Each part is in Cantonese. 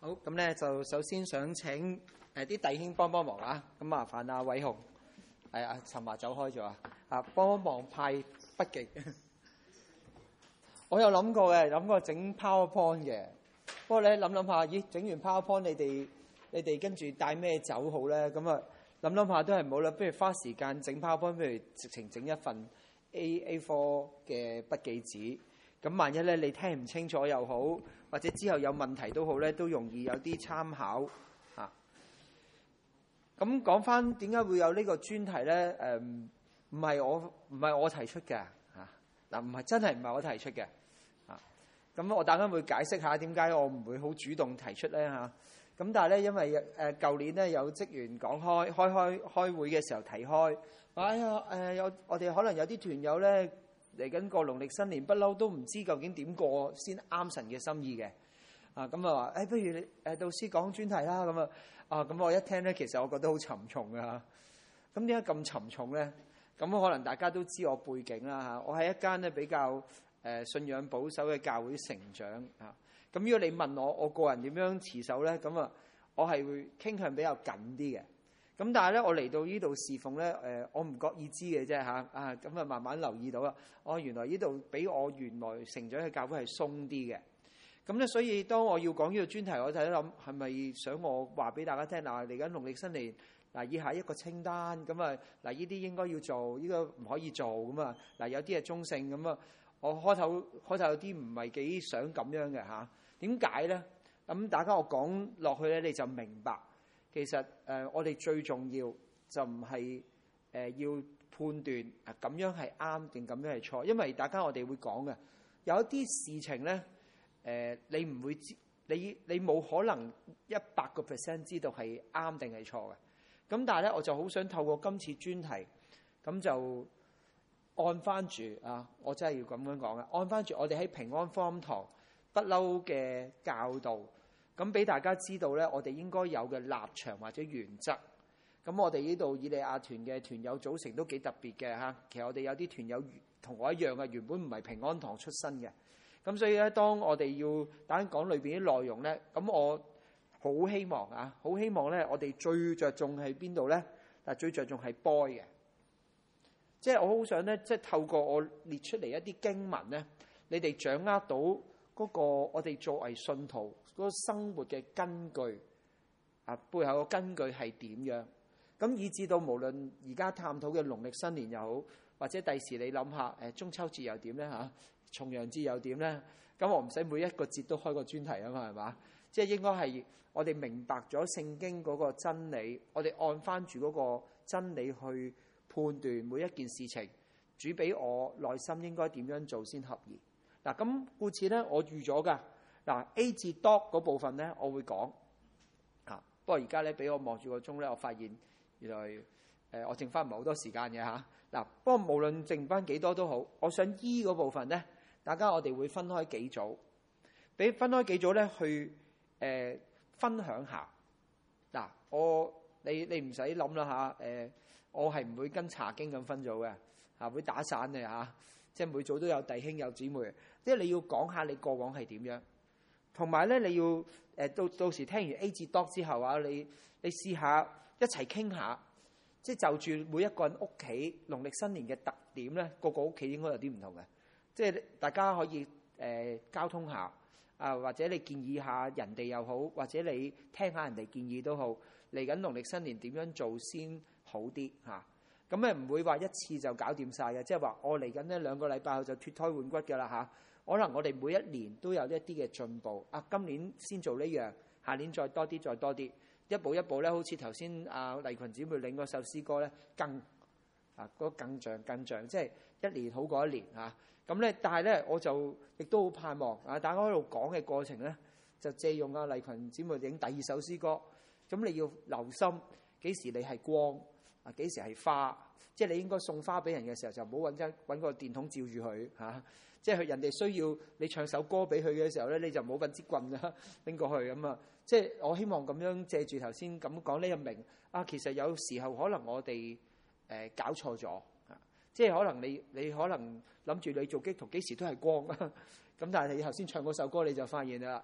好，咁咧就首先想請啲弟兄幫忙啊！咁麻煩阿偉雄，阿陳華走開咗啊！幫忙派筆記。我有諗過整 PowerPoint 嘅，不過咧諗下，咦，整完 PowerPoint 你哋跟住帶咩走好咧？咁啊諗下都係冇啦，不如花時間整 PowerPoint，不如直情整一份 A4 嘅筆記紙。咁萬一咧你聽唔清楚又好，或者之後有問題都好咧，都容易有啲參考嚇。咁講翻點解會有呢個專題咧？唔係我提出嘅嚇，嗱唔係真係唔係我提出嘅嚇。咁我等間會解釋下點解我唔會好主動提出咧嚇。咁但係咧，因為舊年咧有職員講開會嘅時候提開，話我哋可能有啲團友咧。嚟緊個農曆新年不嬲都唔知究竟點過先啱神嘅心意嘅，咁啊話不如你導師講專題啦，咁我一聽咧，其實我覺得好沉重啊，咁點解咁沉重咧？咁可能大家都知我背景啦嚇，我喺一間咧比較信仰保守嘅教會成長啊，咁如果你問我個人點樣持守咧，咁啊我係會傾向比較緊啲嘅。咁但係咧，我嚟到呢度侍奉咧，我唔覺意知嘅啫嚇，咁啊慢慢留意到啦。原來呢度比我原來成長嘅教會係鬆啲嘅。咁咧，所以當我要講呢個專題，我就喺度諗係咪想我話俾大家聽嗱，嚟緊農曆新年嗱，以下一個清單咁啊嗱，呢啲應該要做，呢個唔可以做咁啊嗱，有啲係中性咁啊。我開頭有啲唔係幾想咁樣嘅嚇。點解咧？咁大家我講落去咧，你就明白。其實我哋最重要就唔係要判斷咁樣係啱定咁樣係錯，因為大家我哋會講嘅有一啲事情咧，你唔會知，你冇可能100% 知道係啱定係錯嘅。咁但係咧，我就好想透過今次專題，咁就按翻住我真係要咁樣講嘅，按翻住我哋喺平安福音堂不嬲嘅教導。咁俾大家知道咧，我哋應該有嘅立場或者原則。咁我哋呢度以利亞團嘅團友組成都幾特別嘅嚇。其實我哋有啲團友同我一樣嘅，原本唔係平安堂出身嘅。咁所以咧，當我哋要等陣講裏邊啲內容咧，咁我好希望咧，我哋最着重係邊度咧？但係最着重係 boy 嘅，即係我好想咧，即係透過我列出嚟一啲經文咧，你哋掌握到。嗰個我哋作為信徒嗰個生活嘅根據背後個根據係點樣？咁以至到無論而家探討嘅農曆新年又好，或者第時你諗下中秋節又點咧嚇？重陽節又點咧？咁我唔使每一個節都開個專題啊嘛，係嘛？即係應該係我哋明白咗聖經嗰個真理，我哋按翻住嗰個真理去判斷每一件事情，主俾我內心應該點樣做先合宜。嗱，咁故此咧，我預咗噶。嗱 A 至 Doc 嗰部分咧，我會講。不過而家咧，俾我望住個鐘咧，我發現原來我剩翻唔係好多時間嘅嚇。嗱，不過無論剩翻幾多都好，我想 E 嗰部分咧，大家我哋會分開幾組，俾分開幾組咧去分享下。嗱，你唔使諗啦嚇。我係唔會跟查經咁分組嘅嚇，會打散嘅嚇。即係每組都有弟兄有姊妹，即係你要講下你過往係點樣，同埋咧你要到時聽完 A 至 Doc 之後你試下一齊傾下，即係就住每一個人屋企農曆新年嘅特點咧，個個屋企應該有啲唔同嘅，即係大家可以交通下或者你建議下人哋又好，或者你聽下人哋建議都好，嚟緊農曆新年點樣做先好啲嚇。咁唔會話一次就搞掂晒嘅，即係話我嚟緊呢2個禮拜後就脫胎換骨㗎啦嚇。可能我哋每一年都有一啲嘅進步。今年先做呢樣，下年再多啲，一步一步咧，好似頭先麗群姊妹領嗰首詩歌咧，更像，即係一年好過一年嚇。咁咧，但係咧，我就亦都好盼望大家喺度講嘅過程咧，就借用麗群姊妹領第2首詩歌。咁你要留心幾時你係光。幾時係花？即係你應該送花俾人嘅時候，就唔好揾個電筒照住佢嚇。即係人哋需要你唱首歌俾佢嘅時候咧，你就唔好揾支棍啦拎過去咁啊。即係我希望咁樣借住頭先咁講呢個明其實有時候可能我哋搞錯咗即係可能你可能諗住你做基督徒幾時都係光咁，但係你頭先唱嗰首歌你就發現啦，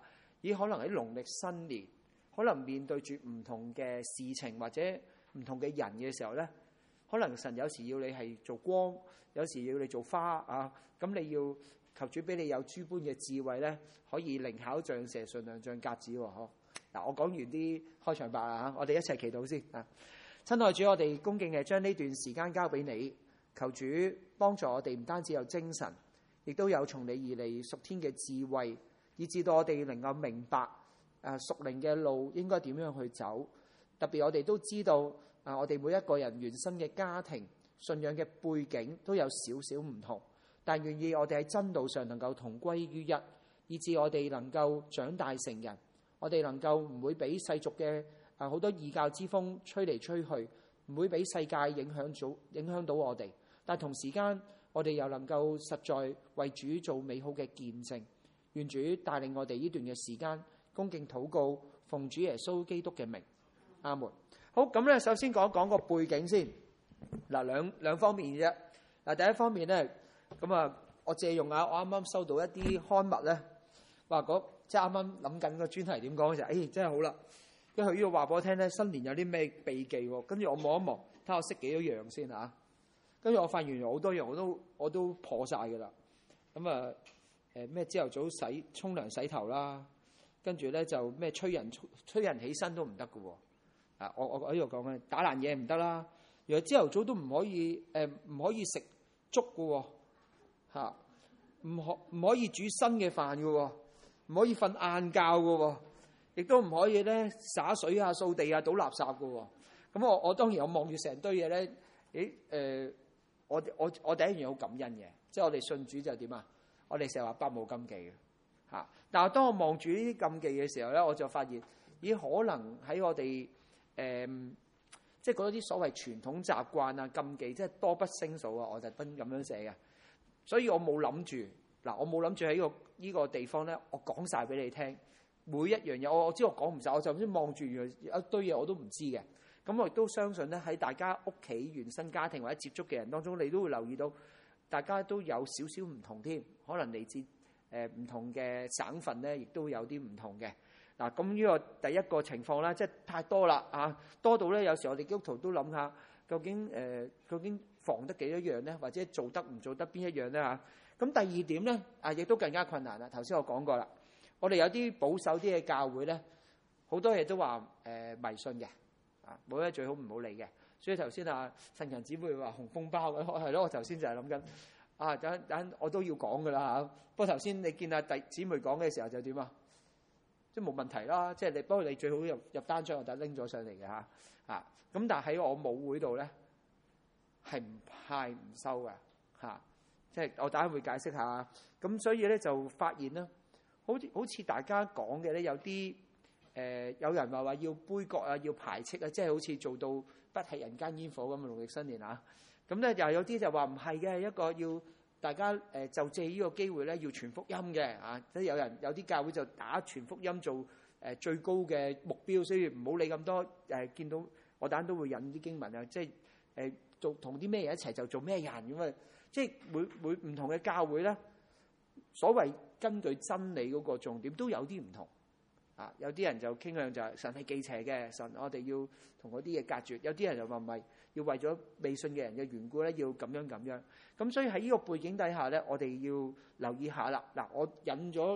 可能喺農曆新年，可能面對住唔同嘅事情或者唔同嘅人嘅時候咧，可能神有時要你係做光，有時要你做花啊。咁你要求主俾你有諸般嘅智慧咧，可以靈巧像蛇，順良像鴿子喎。嗱，我講完啲開場白啦，我哋一齊祈禱先啊。親愛主，我哋恭敬嘅將呢段時間交俾你，求主幫助我哋，唔單止有精神，亦都有從你而嚟屬天嘅智慧，以至到我哋能夠明白屬靈嘅路應該點樣去走。特別我哋都知道我哋每一個人原生嘅家庭、信仰嘅背景都有少少唔同，但願意我哋喺真道上能夠同歸於一，以至我哋能夠長大成人，我哋能夠唔會俾世俗嘅好多異教之風吹嚟吹去，唔會俾世界影響到我哋，但同時間我哋又能夠實在為主做美好嘅見證。願主帶領我哋呢段嘅時間，恭敬禱告，奉主耶穌基督嘅名，阿門。好，咁咧，首先講一講個背景先。嗱，兩方面啫。嗱，第一方面咧，咁啊，我借用下我啱啱收到一啲刊物咧，話即係啱啱諗緊個專題點講嘅時候，真係好啦。因為佢呢度話俾我聽咧，新年有啲咩秘技喎？跟住我望一望，睇下我識幾多樣先嚇。跟住我發現原來好多樣我都破晒㗎啦。咁啊咩朝頭早沖涼洗頭啦，跟住咧就咩催人起身都唔得㗎喎。我喺度講緊打爛嘢唔得啦。原來朝頭早都唔可以食粥㗎喎嚇，唔可以煮新嘅飯㗎喎，唔可以瞓晏覺㗎喎。亦都唔可以咧灑水啊、掃地啊、倒垃圾㗎喎。咁我當然我望住成堆嘢咧，我第一樣嘢好感恩嘅，即係我哋信主就點啊？我哋成日話百無禁忌嘅嚇。但係當我望住呢啲禁忌嘅時候咧，我就發現可能喺我哋即係嗰啲所謂傳統習慣啊、禁忌，即係多不勝數啊。我特登咁樣寫嘅，所以我冇諗住喺呢個地方咧，我講晒俾你聽。每一樣嘢，我知我講唔晒，我就先望住原來一堆嘢我都唔知嘅。咁我亦都相信咧，喺大家屋企原生家庭或者接觸嘅人當中，你都會留意到，大家都有少少唔同添。可能嚟自唔同嘅省份咧，亦都有啲唔同嘅。嗱，咁呢個第一個情況啦，即係太多啦啊，多到咧有時我哋基督徒都諗下，究竟防得幾多樣咧，或者做得唔做得邊一樣咧嚇？咁第二點咧亦都更加困難啦。頭先我講過啦。我哋有啲保守啲嘅教會咧，好多嘢都話迷信嘅，冇咧最好唔好理嘅。所以頭先陳勤姊妹話紅風包嘅，係咯，我頭先就係諗緊等我都要講噶啦嚇。不過頭先你見弟姊妹講嘅時候就點啊？即係冇問題啦，即係不過你最好入單張我就拎咗上嚟嘅嚇。咁但係喺我母會度咧係唔派唔收嘅嚇，即係我等下會解釋下。咁所以咧就發現啦。好似大家講嘅咧，有啲有人話要杯葛啊，要排斥啊，即係好似做到不食人間煙火咁嘅農曆新年啊。咁咧又有啲就話唔係嘅，一個要大家就借呢個機會咧，要傳福音嘅啊。即係有啲教會就打傳福音做最高嘅目標，所以唔好理咁多見到我等都會引啲經文啊，即係做同啲咩人一齊就做咩人咁啊。即係每唔同嘅教會咧。所謂根據真理嗰個重點都有啲唔同啊，有啲人就傾向就係神係忌邪嘅，神我哋要同嗰啲嘢隔絕。有啲人就話唔係，要為咗未信嘅人嘅緣故咧，要咁樣。咁所以喺呢個背景底下咧，我哋要留意下啦。嗱，我揀咗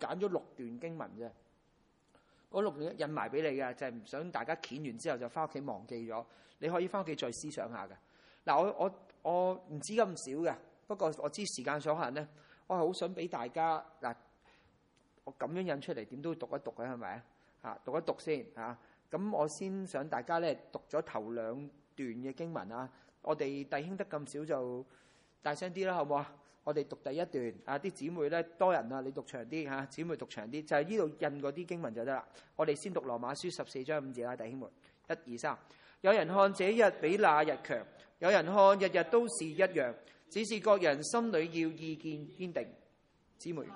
6段經文啫，嗰6段印埋俾你嘅，就係唔想大家攪完之後就翻屋企忘記咗。你可以翻屋企再思想下嘅。嗱，我唔知咁少嘅，不過我知時間所限咧。我係好想俾大家嗱，我咁樣印出嚟點都讀一讀嘅係咪啊？讀一讀先啊！咁我先想大家咧讀咗頭2段嘅經文啊。我哋弟兄得咁少就大聲啲啦，好唔好啊？我哋讀第一段啊，啲姊妹咧多人啊，你讀長啲嚇，姊妹讀長啲，就係呢度印嗰啲經文就得啦。我哋先讀羅馬書14章5節啦，弟兄們，1、2、3。有人看這日比那日強，有人看日日都是一樣。只是各人心裏要意見堅定，姊妹。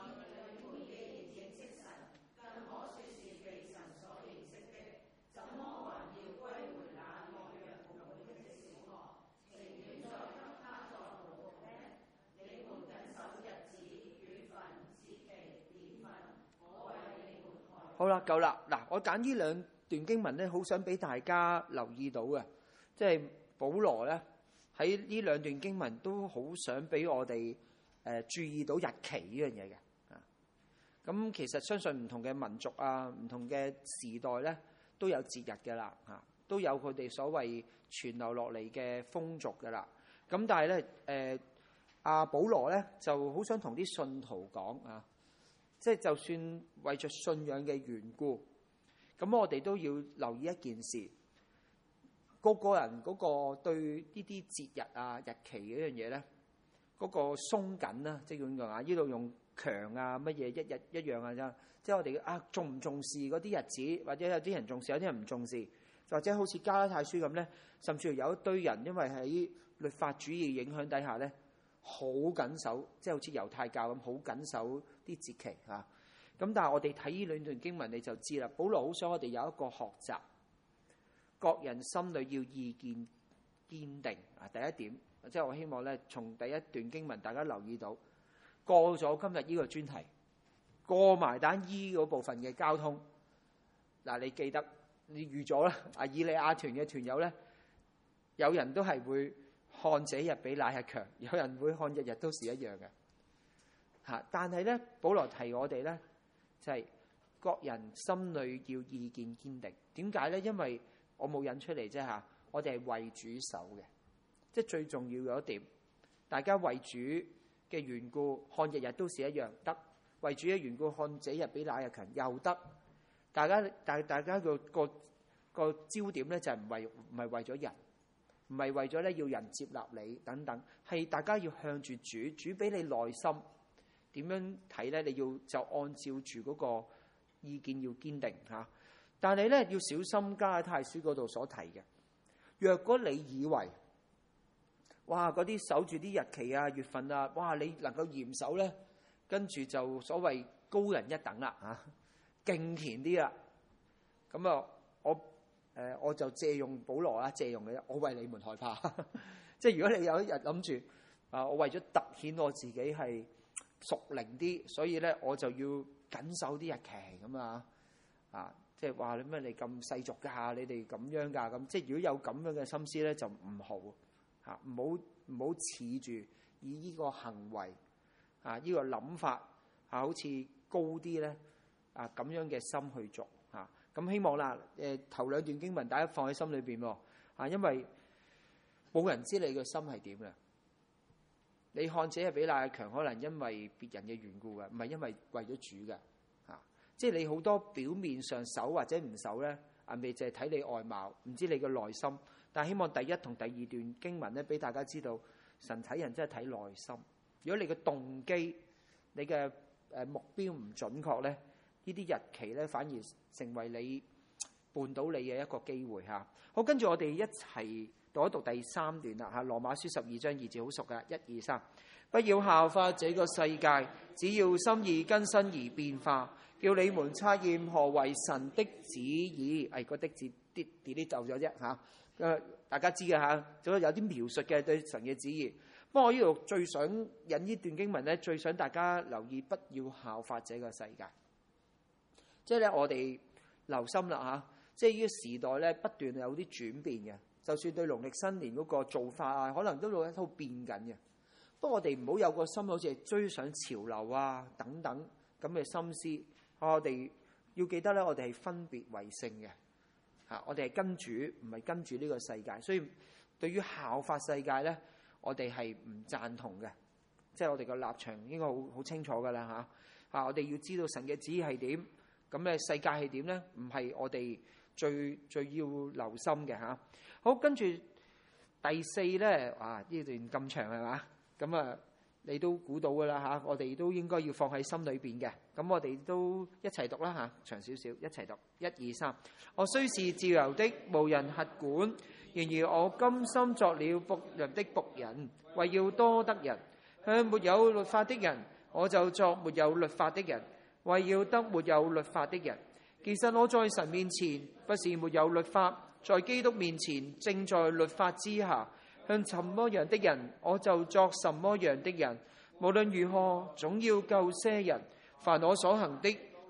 啦，夠啦。嗱，我揀呢兩段經文咧，好想俾大家留意到嘅，即係保羅咧喺呢兩段經文都好想俾我哋注意到日期呢樣嘢嘅。咁其實相信唔同嘅民族啊，唔同嘅時代咧都有節日嘅啦，都有佢哋所謂傳流落嚟嘅風俗嘅啦。咁但係咧，阿保羅咧就好想同啲信徒講啊，即係就算為着信仰嘅緣故，咁我哋都要留意一件事，個人嗰個對呢啲節日啊、日期嗰樣嘢咧，嗰個鬆緊啦，即係點講啊？呢度用強啊乜嘢一日一樣啊，即係我哋重唔重視嗰啲日子，或者有啲人重視，有啲人唔重視，或者好似加拉太書咁咧，甚至乎有一堆人因為喺律法主義影響底下咧，好緊守，即係好似猶太教咁好緊守啲節期嚇。咁但係我哋睇呢兩段經文你就知啦，保羅好想我哋有一個學習，各人心裏要意見堅定啊。第一點，即係我希望咧，從第一段經文大家留意到。過咗今日呢個專題，過埋單醫嗰部分嘅交通，嗱，你記得你預咗啦。以利亞團嘅團友咧，有人都係會看這日比那日強，有人會看日日都是一樣嘅嚇。但係咧，保羅提我哋咧就係各人心裏要意見堅定。點解咧？因為我冇引出嚟啫嚇，我哋係為主守嘅，即係最重要嘅一點，大家為主嘅緣故，看日日都是一樣得；為主嘅緣故，看這日比那日強又得。大家個焦點咧就係唔係為咗人，唔係為咗咧要人接納你等等，係大家要向住主，主俾你內心點樣睇咧？你要就按照住嗰個意見要堅定嚇。但係咧要小心加拉太書嗰度所提嘅，若果你以為哇！嗰啲守住啲日期啊、月份啊，哇！你能夠嚴守咧，跟住就所謂高人一等啦嚇，敬虔啲啦。咁啊，我就借用保羅啦，借用嘅，我為你們害怕。即係如果你有一日諗住我為咗突顯我自己係屬靈啲，所以咧我就要緊守啲日期咁啊，即係話你咩你咁世俗㗎，你哋咁樣㗎咁。即係如果有咁樣嘅心思咧，就唔好。唔好恃住以呢個行為呢個諗法好似高啲咧咁樣嘅心去做咁希望啦頭兩段經文大家放喺心裏邊喎因為冇人知你嘅心係點嘅。你看這日比那日強，可能因為別人嘅緣故嘅，唔係因為為咗主嘅即係你好多表面上守或者唔守咧未淨係睇你外貌，唔知你嘅內心。但係希望第一同第二段經文咧，俾大家知道神睇人真係睇內心。如果你嘅動機、你嘅目標唔準確咧，呢啲日期咧反而成為你絆倒你嘅一個機會嚇。好，跟住我哋一齊讀一讀第三段啦嚇。羅馬書12章2節好熟㗎，1、2、3。不要效法這個世界，只要心意更新而變化，叫你們察驗何為神的旨意。個的字啲走咗啫嚇。大家知嘅嚇，總有啲描述嘅對神嘅旨意。不過我呢度最想引呢段經文咧，最想大家留意，不要效法這個世界。即係咧，我哋留心啦嚇。即係呢個時代咧，不斷有啲轉變嘅。就算對農曆新年嗰個做法啊，可能都有一套變緊嘅。不過我哋唔好有個心，好似係追上潮流啊等等咁嘅心思。我哋要記得咧，我哋係分別為聖嘅。我哋係跟主，唔係跟住呢個世界，所以對於效法世界咧，我哋係唔贊同嘅。即係我哋個立場應該好清楚噶啦嚇。我哋要知道神嘅旨意係點，咁咧世界係點咧，唔係我哋最要留心嘅嚇。好，跟住第四咧，呢段咁長係嘛？咁你都估到噶啦嚇，我哋都應該要放喺心裏邊嘅。咁我哋都一齊讀啦嚇，長少少，一齊讀，1、2、3。我雖是自由的，無人轄管，然而我甘心作了僕人的僕人，為要多得人。向沒有律法的人，我就作沒有律法的人，為要得沒有律法的人。其實我在神面前不是沒有律法，在基督面前正在律法之下。向什麼樣的人，我就作什麼樣的人。無論如何，總要救些人。凡我所行的，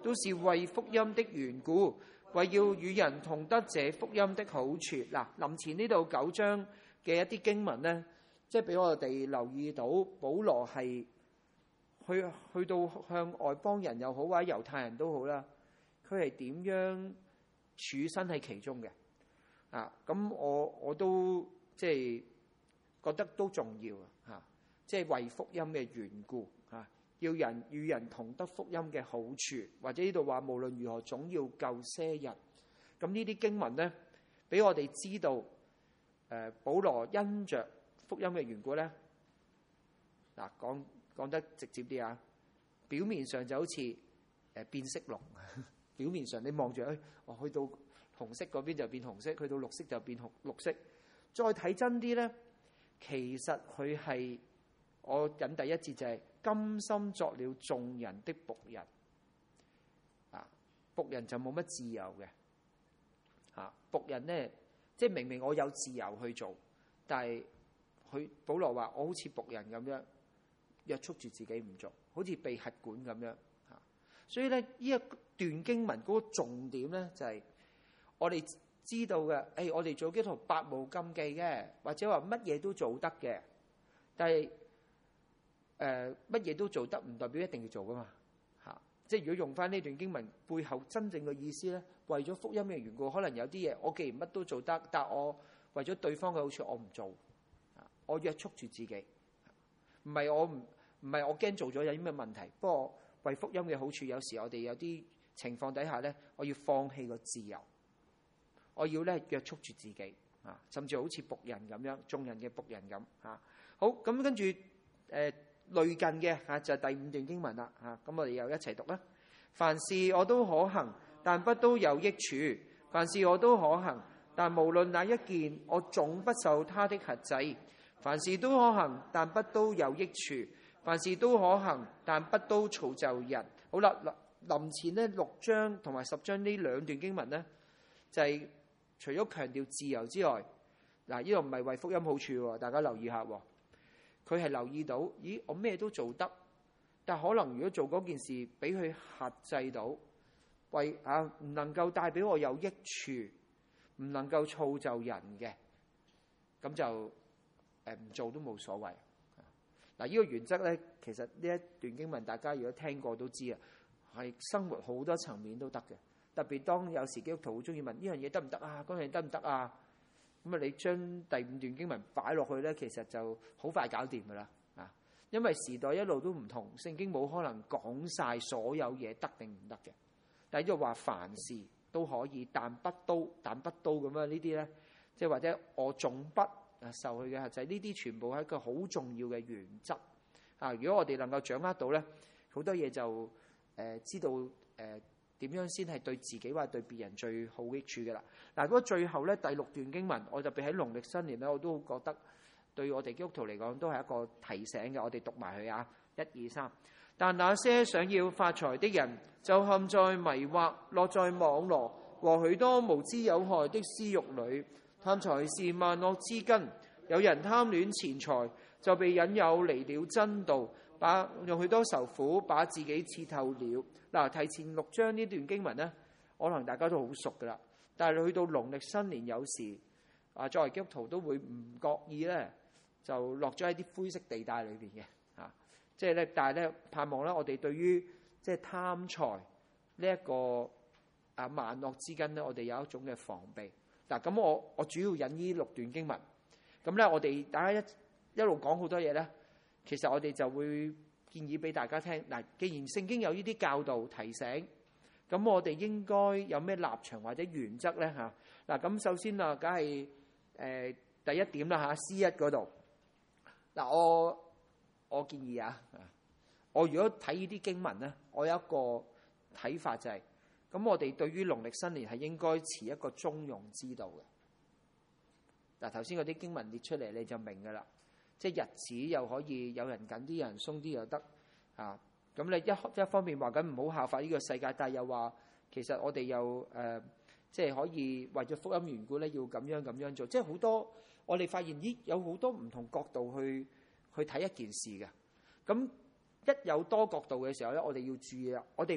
都是為福音的緣故，為要與人同得這福音的好處。嗱，林前呢度9章嘅一啲經文咧，即係俾我哋留意到，保羅係去到向外邦人又好，或者猶太人都好啦，佢係點樣處身喺其中嘅啊？咁我都即係覺得都重要啊！即係為福音嘅緣故啊，要人與人同得福音嘅好處，或者呢度話無論如何總要救些人。咁呢啲經文咧，俾我哋知道，保羅因着福音嘅緣故咧，嗱講得直接啲啊，表面上就好似變色龍，表面上你望住我去到紅色嗰邊就變紅色，去到綠色就變綠色。再睇真啲咧，其實佢係我引第一節就係甘心作了眾人的僕人啊，僕人就冇乜自由嘅啊，僕人咧即係明明我有自由去做，但係保羅話我好似僕人咁樣約束住自己唔做，好似被轄管咁樣啊。所以咧呢一段經文嗰個重點咧就係我哋知道嘅，我哋做基督徒百無禁忌嘅，或者話乜嘢都做得嘅，但係乜嘢都做得唔代表一定要做噶嘛嚇。即係如果用翻呢段經文背後真正嘅意思咧，為咗福音嘅緣故，可能有啲嘢我既然乜都做得，但我為咗對方嘅好處我唔做，我約束住自己，唔係我驚做咗有啲咩問題，不過為福音嘅好處，有時我哋有啲情況底下咧，我要放棄個自由。我要咧約束住自己啊，甚至好似僕人咁樣，眾人嘅僕人咁啊。好，咁跟住類近嘅就係第5段經文啦嚇。咁我哋又一齊讀啦。凡事我都可行，但不都有益處；凡事我都可行，但無論哪一件，我總不受他的轄制。凡事都可行，但不都有益處；凡事都可行，但不都造就人。好啦，臨前呢6章同埋10章呢2段經文呢，就係除咗強調自由之外，嗱，呢個唔係為福音好處喎，大家留意下喎。佢係留意到，咦，我咩都做得，但可能如果做嗰件事俾佢轄制到，唔能夠帶俾我有益處，唔能夠造就人嘅，咁就唔做都冇所謂。嗱，呢個原則咧，其實呢一段經文大家如果聽過都知啊，係生活好多層面都得嘅。特別當有時基督徒好中意問呢樣嘢得唔得啊？嗰樣嘢得唔得啊？咁啊，你將第5段經文擺落去咧，其實就好快搞掂噶啦啊！因為時代一路都唔同，聖經冇可能講晒所有嘢得定唔得嘅。但係呢度話凡事都可以，但不都咁樣呢啲咧，即係或者我總不受佢嘅轄制，呢啲全部係一個好重要嘅原則啊！如果我哋能夠掌握到咧，好多嘢就知道點樣先係對自己或者對別人最好益處嘅啦。嗱，嗰最後咧第6段經文，我特別喺農曆新年咧，我都覺得對我哋基督徒嚟講都係一個提醒嘅。我哋讀埋佢啊，1、2、3。但那些想要發財的人，就陷在迷惑、落在網羅和許多無知有害的私慾裏。貪財是萬惡之根，有人貪戀錢財，就被引誘離了真道，用許多愁苦把自己刺透了。嗱，提前6章呢段經文咧，可能大家都好熟噶啦。但係去到農曆新年，有時作為基督徒都會唔覺意咧，就落咗喺啲灰色地帶裏邊嘅即係咧，但係咧盼望咧，我哋對於即係貪財呢一個萬惡之根咧，我哋有一種嘅防備。嗱，咁我主要引呢6段經文，咁咧我哋大家一路講好多嘢咧，其實我哋就會建議俾大家聽。嗱，既然聖經有呢啲教導提醒，咁我哋應該有咩立場或者原則咧嚇？嗱，咁首先啊，梗係第一點啦嚇，C1嗰度。嗱，我建議啊，我如果睇呢啲經文咧，我有一個睇法就係，咁我哋對於農曆新年係應該持一個中庸之道嘅。嗱，頭先嗰啲經文列出嚟你就明㗎啦，即係日子又可以有人緊啲，有人鬆啲又得啊。咁你一方面話緊唔好效法呢個世界，但係又話其實我哋又即係可以為咗福音緣故咧，要咁樣做。即係好多我哋發現有好多唔同角度去睇一件事嘅。咁一有多角度嘅時候咧，我哋要注意啦。我哋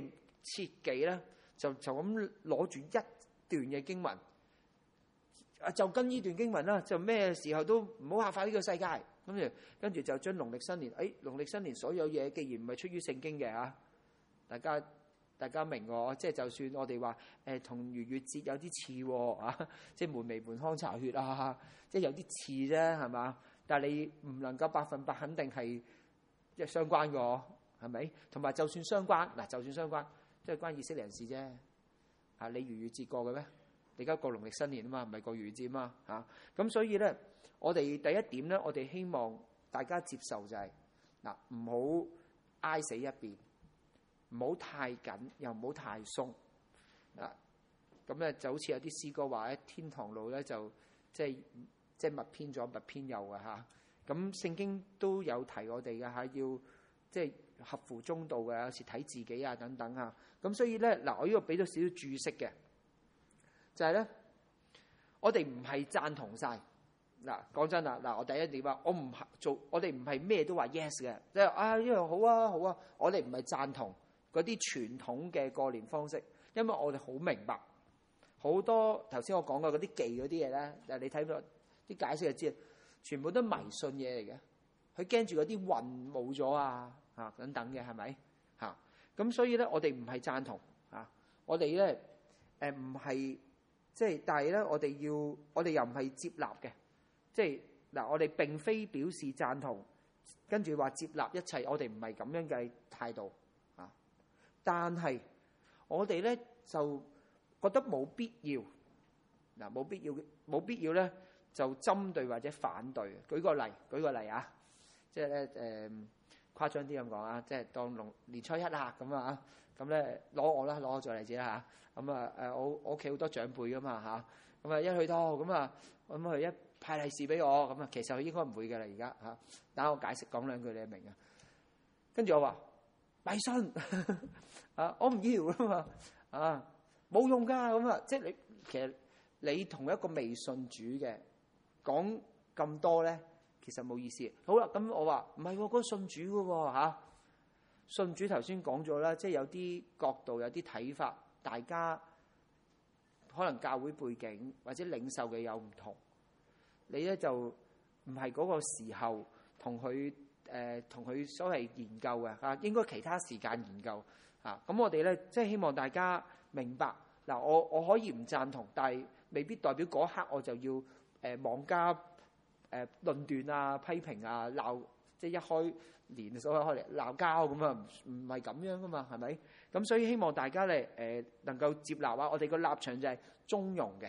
切忌咧就咁攞住一段嘅經文，就跟呢段經文啦，就咩時候都唔好嚇壞呢個世界。咁跟住就將農曆新年，農曆新年所有嘢既然唔係出於聖經嘅嚇，大家明喎，即係就算我哋話同逾越節有啲似喎，即係門楣門框查血啊，即係有啲似啫，係嘛？但係你唔能夠100%肯定係即係相關嘅，係咪？同埋就算相關，就算相關，即係關以色列人事啫。你逾越節過嘅咩？你而家過農曆新年啊嘛，唔係過逾越節啊嘛。咁所以咧，我哋第一點咧，我哋希望大家接受就係唔好挨死一邊。唔好太緊，又唔好太鬆。咁咧就好似有啲詩歌話咧，天堂路咧就即係密偏左，密偏右嘅嚇。咁聖經都有提我哋嘅嚇，要即係合乎中道嘅，有時睇自己啊等等嚇。咁所以咧我呢度俾咗少少注釋嘅，就係咧我哋唔係贊同晒。講真啦，我第一點話，我哋唔係咩都話 yes 嘅，即係呢樣好啊好啊，我哋唔係贊同嗰啲傳統嘅過年方式，因為我哋好明白好多頭先我講過嗰啲忌嗰啲嘢咧，你睇到啲解釋就知，全部都迷信嘢嚟嘅。佢驚住嗰啲運冇咗啊等等嘅，係咪嚇？咁所以咧，我哋唔係贊同我哋咧唔係即係，但係咧我哋又唔係接納嘅，即係我哋並非表示贊同，跟住話接納一切，我哋唔係咁樣嘅態度。但係我哋咧就覺得冇必要，冇必要咧就針對或者反對。舉個例啊，即係咧誇張啲咁講啊，即係當年初一啦咁啊，咁咧攞我做例子啦嚇。咁我屋企好多長輩噶嘛嚇，咁啊一去到咁佢一派利是俾我，咁其實佢應該唔會嘅啦而家嚇。等我解釋講兩句你就明啊。跟住我話迷信我唔要啊嘛冇用噶咁啊！即係其實你同一個未信主嘅講咁多咧，其實冇意思。好啦，咁我話唔係嗰個信主嘅喎信主頭先講咗啦，即係有啲角度有啲睇法，大家可能教會背景或者領受嘅有唔同，你咧就唔係嗰個時候同佢所謂研究嘅應該其他時間研究咁我哋咧即係希望大家明白我可以唔贊同，但係未必代表嗰刻我就要妄加論斷啊、批評啊、鬧，即係一開年所謂開嚟鬧交咁啊，唔係咁樣噶嘛，係咪？咁所以希望大家咧能夠接納我哋個立場就係中庸嘅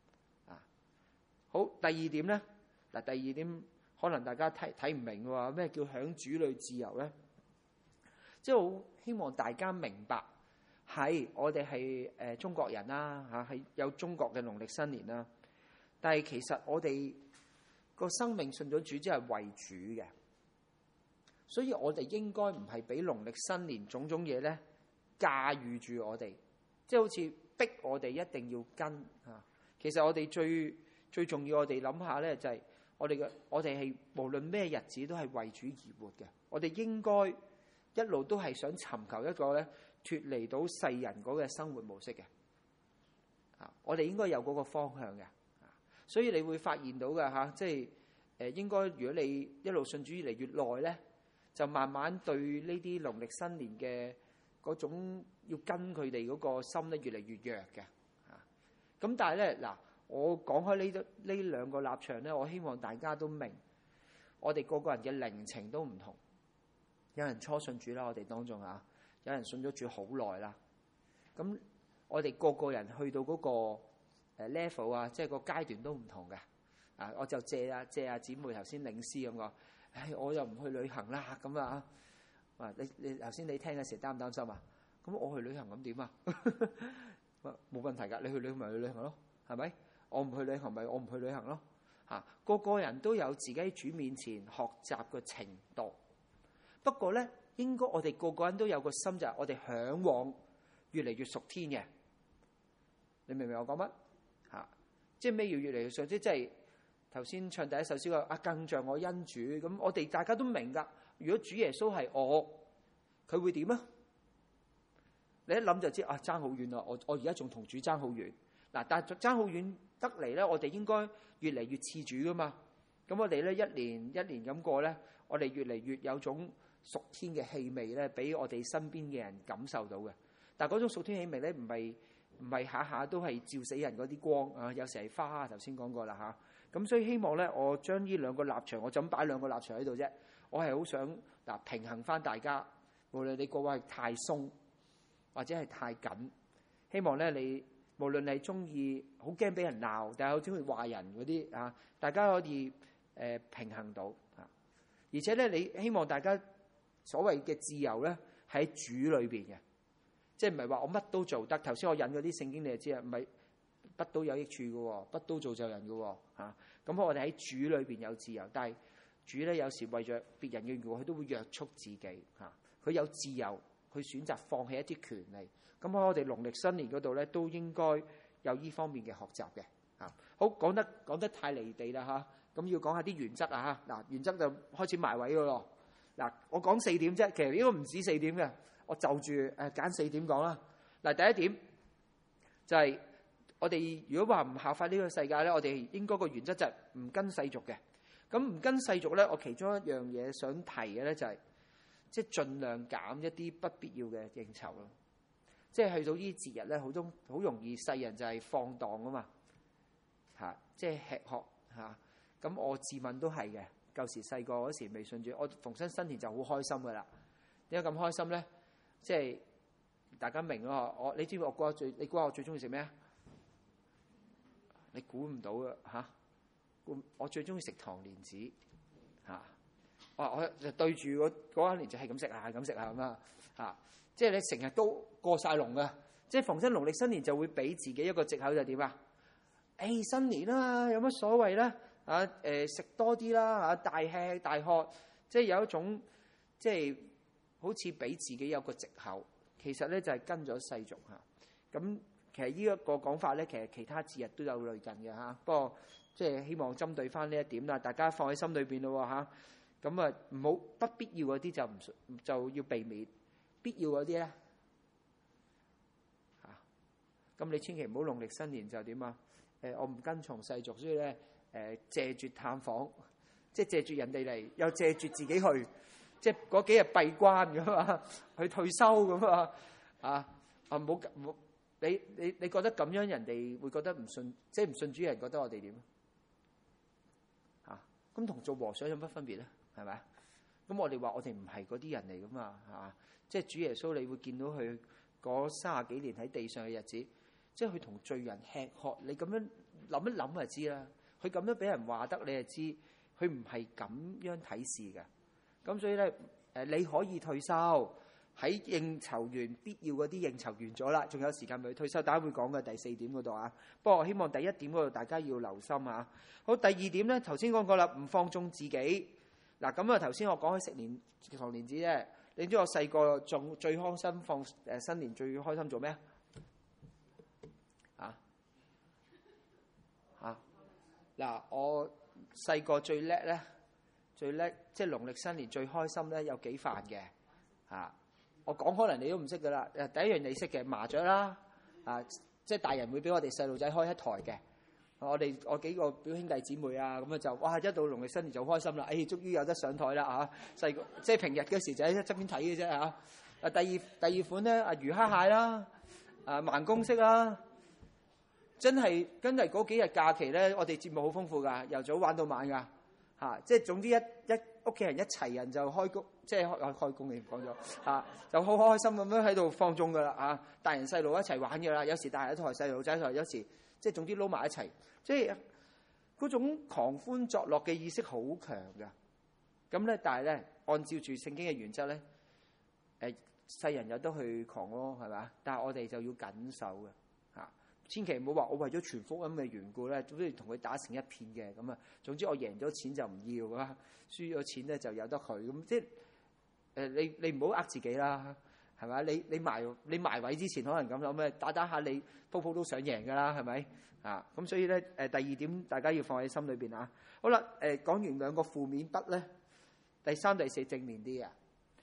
好，第二點咧第二點。可能大家睇唔明喎，咩叫享主裏自由咧？即係好希望大家明白，係我哋係中國人啦係有中國嘅農曆新年啦。但係其實我哋個生命信咗主之後係為主嘅，所以我哋應該唔係俾農曆新年種種嘢咧駕馭住我哋，即係好似逼我哋一定要跟其實我哋最重要，我哋諗下咧就係。我哋係無論咩日子都係為主而活嘅。我哋應該一路都係想尋求一個咧脫離到世人嗰個生活模式嘅。我哋應該有嗰個方向嘅。所以你會發現到嘅即係應該如果你一路信主越嚟越耐咧，就慢慢對呢啲農曆新年嘅嗰種要跟佢哋嗰個心咧越嚟越弱嘅。咁但係咧我講開呢兩個立場咧，我希望大家都明，我哋個個人嘅靈情都唔同。有人初信主啦，我哋當中有人信咗主好耐啦。咁我哋個個人去到嗰個level即係個階段都唔同嘅。我就借啊姊妹頭先領詩咁講，我又唔去旅行啦咁啊。你頭先你聽嘅時擔唔擔心啊？咁我去旅行咁點啊？冇問題㗎，你去旅行咪去旅行咯，係咪？我唔去旅行咪我唔去旅行咯。個個人都有自己喺主面前學習嘅程度。不過咧，應該我哋個個人都有個心，就係我哋嚮往越嚟越屬天嘅。你明唔明我講乜？即係咩要越嚟越屬天？即係頭先唱第一首詩歌更像我恩主。咁我哋大家都明㗎。如果主耶穌係我，佢會點啊？ 你一諗就知啊，爭好遠啦！我而家仲同主爭好遠嗱，但係爭好遠得嚟咧，我哋應該越嚟越似主噶嘛。咁我哋咧一年一年咁過咧，我哋越嚟越有種屬天嘅氣味咧，俾我哋身邊嘅人感受到嘅。但係嗰種屬天氣味咧，唔係下下都係照死人嗰啲光啊，有時係花。頭先講過啦嚇。咁所以希望咧，我將呢兩個立場，我就咁擺兩個立場喺度啫。我係好想嗱平衡翻大家，無論你個位係太鬆或者係太緊，希望咧你無論係中意好驚俾人鬧，但係好中意話人嗰啲啊，大家可以平衡到啊。而且咧，你希望大家所謂嘅自由咧喺主裏邊嘅，即係唔係話我乜都做得。頭先我引嗰啲聖經你就知啦，唔係不都有益處嘅，不都造就人嘅嚇。咁我哋喺主裏邊有自由，但係主咧有時為咗別人嘅緣故，佢都會約束自己嚇。佢有自由去選擇放棄一啲權利。咁喺我哋農曆新年嗰度咧，都應該有呢方面嘅學習嘅嚇。好，講得太離地啦嚇，咁要講下啲原則啊嚇。嗱，原則就開始埋位嘅咯。嗱，我講4點啫，其實應該唔止4點嘅，我就住揀4點講啦。嗱，第一點就係我哋如果話唔效法呢個世界咧，我哋應該個原則就係唔跟世俗嘅。咁唔跟世俗咧，我其中一樣嘢想提嘅咧就係即係盡量減一啲不必要嘅應酬咯。即係去到呢啲節日咧，好容易世人就係放蕩啊嘛嚇，即係吃喝嚇。咁我自問都係嘅。舊時細個嗰時未信主，我逢親新年就好開心噶啦。點解咁開心咧？即係大家明咯。你知唔知你估下我最中意食咩啊？你估唔到嘅嚇。我最中意食糖蓮子嚇。我就對住嗰一年就係咁食啊，係咁食啊咁啊嚇。即係你成日都過晒龍嘅，即係逢親農曆新年就會俾自己一個藉口，就點啊？新年啦，有乜所謂咧？食多啲啦，大吃大喝，即係有一種即係好似俾自己有個藉口，其實咧就係跟咗世俗嚇。咁其實呢一個講法咧，其實其他節日都有類近嘅嚇。不過即係希望針對翻呢一點啦，大家放喺心裏邊咯嚇。咁啊，唔好不必要嗰啲就要避免，必要嗰啲咧嚇。咁你千祈唔好農曆新年就點啊？我唔跟從世俗，所以咧。謝絕探訪，即係謝絕人哋嚟，又謝絕自己去，即係嗰幾日閉關咁嘛，去退休咁啊！唔好你覺得咁樣人哋會覺得唔信，即係唔信主嘅人覺得我哋點啊？咁同做和尚有乜分別咧？係咪？咁我哋話我哋唔係嗰啲人嚟噶嘛嚇，即係主耶穌，你會見到佢嗰30幾年喺地上嘅日子，即係佢同罪人吃喝，你咁樣諗一諗就知啦。佢咁樣俾人話得，你就知佢唔係咁樣睇事嘅。咁所以咧，你可以退休，喺應酬完必要嗰啲應酬完咗啦，仲有時間咪去退休。大家會講嘅第4點嗰度啊。不過我希望第1點嗰度大家要留心啊。好，第2點咧，頭先講過啦，唔放縱自己。嗱，咁啊頭先我講起食糖蓮子啫。你知我細個仲最開心放新年最開心做咩啊？嗱，我細個最叻即係農曆新年最開心咧，有幾範嘅嚇。我講可能你都唔識噶啦。第一樣你識嘅麻雀啦，即係大人會俾我哋細路仔開一台嘅。我幾個表兄弟姊妹啊，咁啊就哇一到農曆新年就開心啦！終於有得上台啦嚇！細個即係平日嗰時就喺側邊睇嘅啫嚇。第二款咧魚蝦蟹啦，盲公式啦。真係嗰幾日假期咧，我哋節目好豐富㗎，由早玩到晚㗎嚇。即係總之一屋企人一齊人就開工，即係開工你唔講咗嚇，就好開心咁樣喺度放縱㗎啦嚇。大人細路一齊玩㗎啦，有時大人一台，細路仔一台，有時即係總之撈埋一齊，即係嗰種狂歡作樂嘅意識好強㗎。咁咧，但係咧，按照住聖經嘅原則咧，世人有得去狂咯，係咪？但係我哋就要緊守嘅。千祈唔好話我為咗傳福音嘅緣故咧，總之同佢打成一片嘅咁啊。總之我贏咗錢就唔要啦，輸咗錢咧就有得佢咁。即係你唔好呃自己啦，係咪？你埋位之前可能咁諗咩？打下你鋪都想贏㗎啦，係咪啊？咁所以咧第2點大家要放喺心裏邊啊。好啦，講完2個負面筆咧，第3、第4正面啲啊。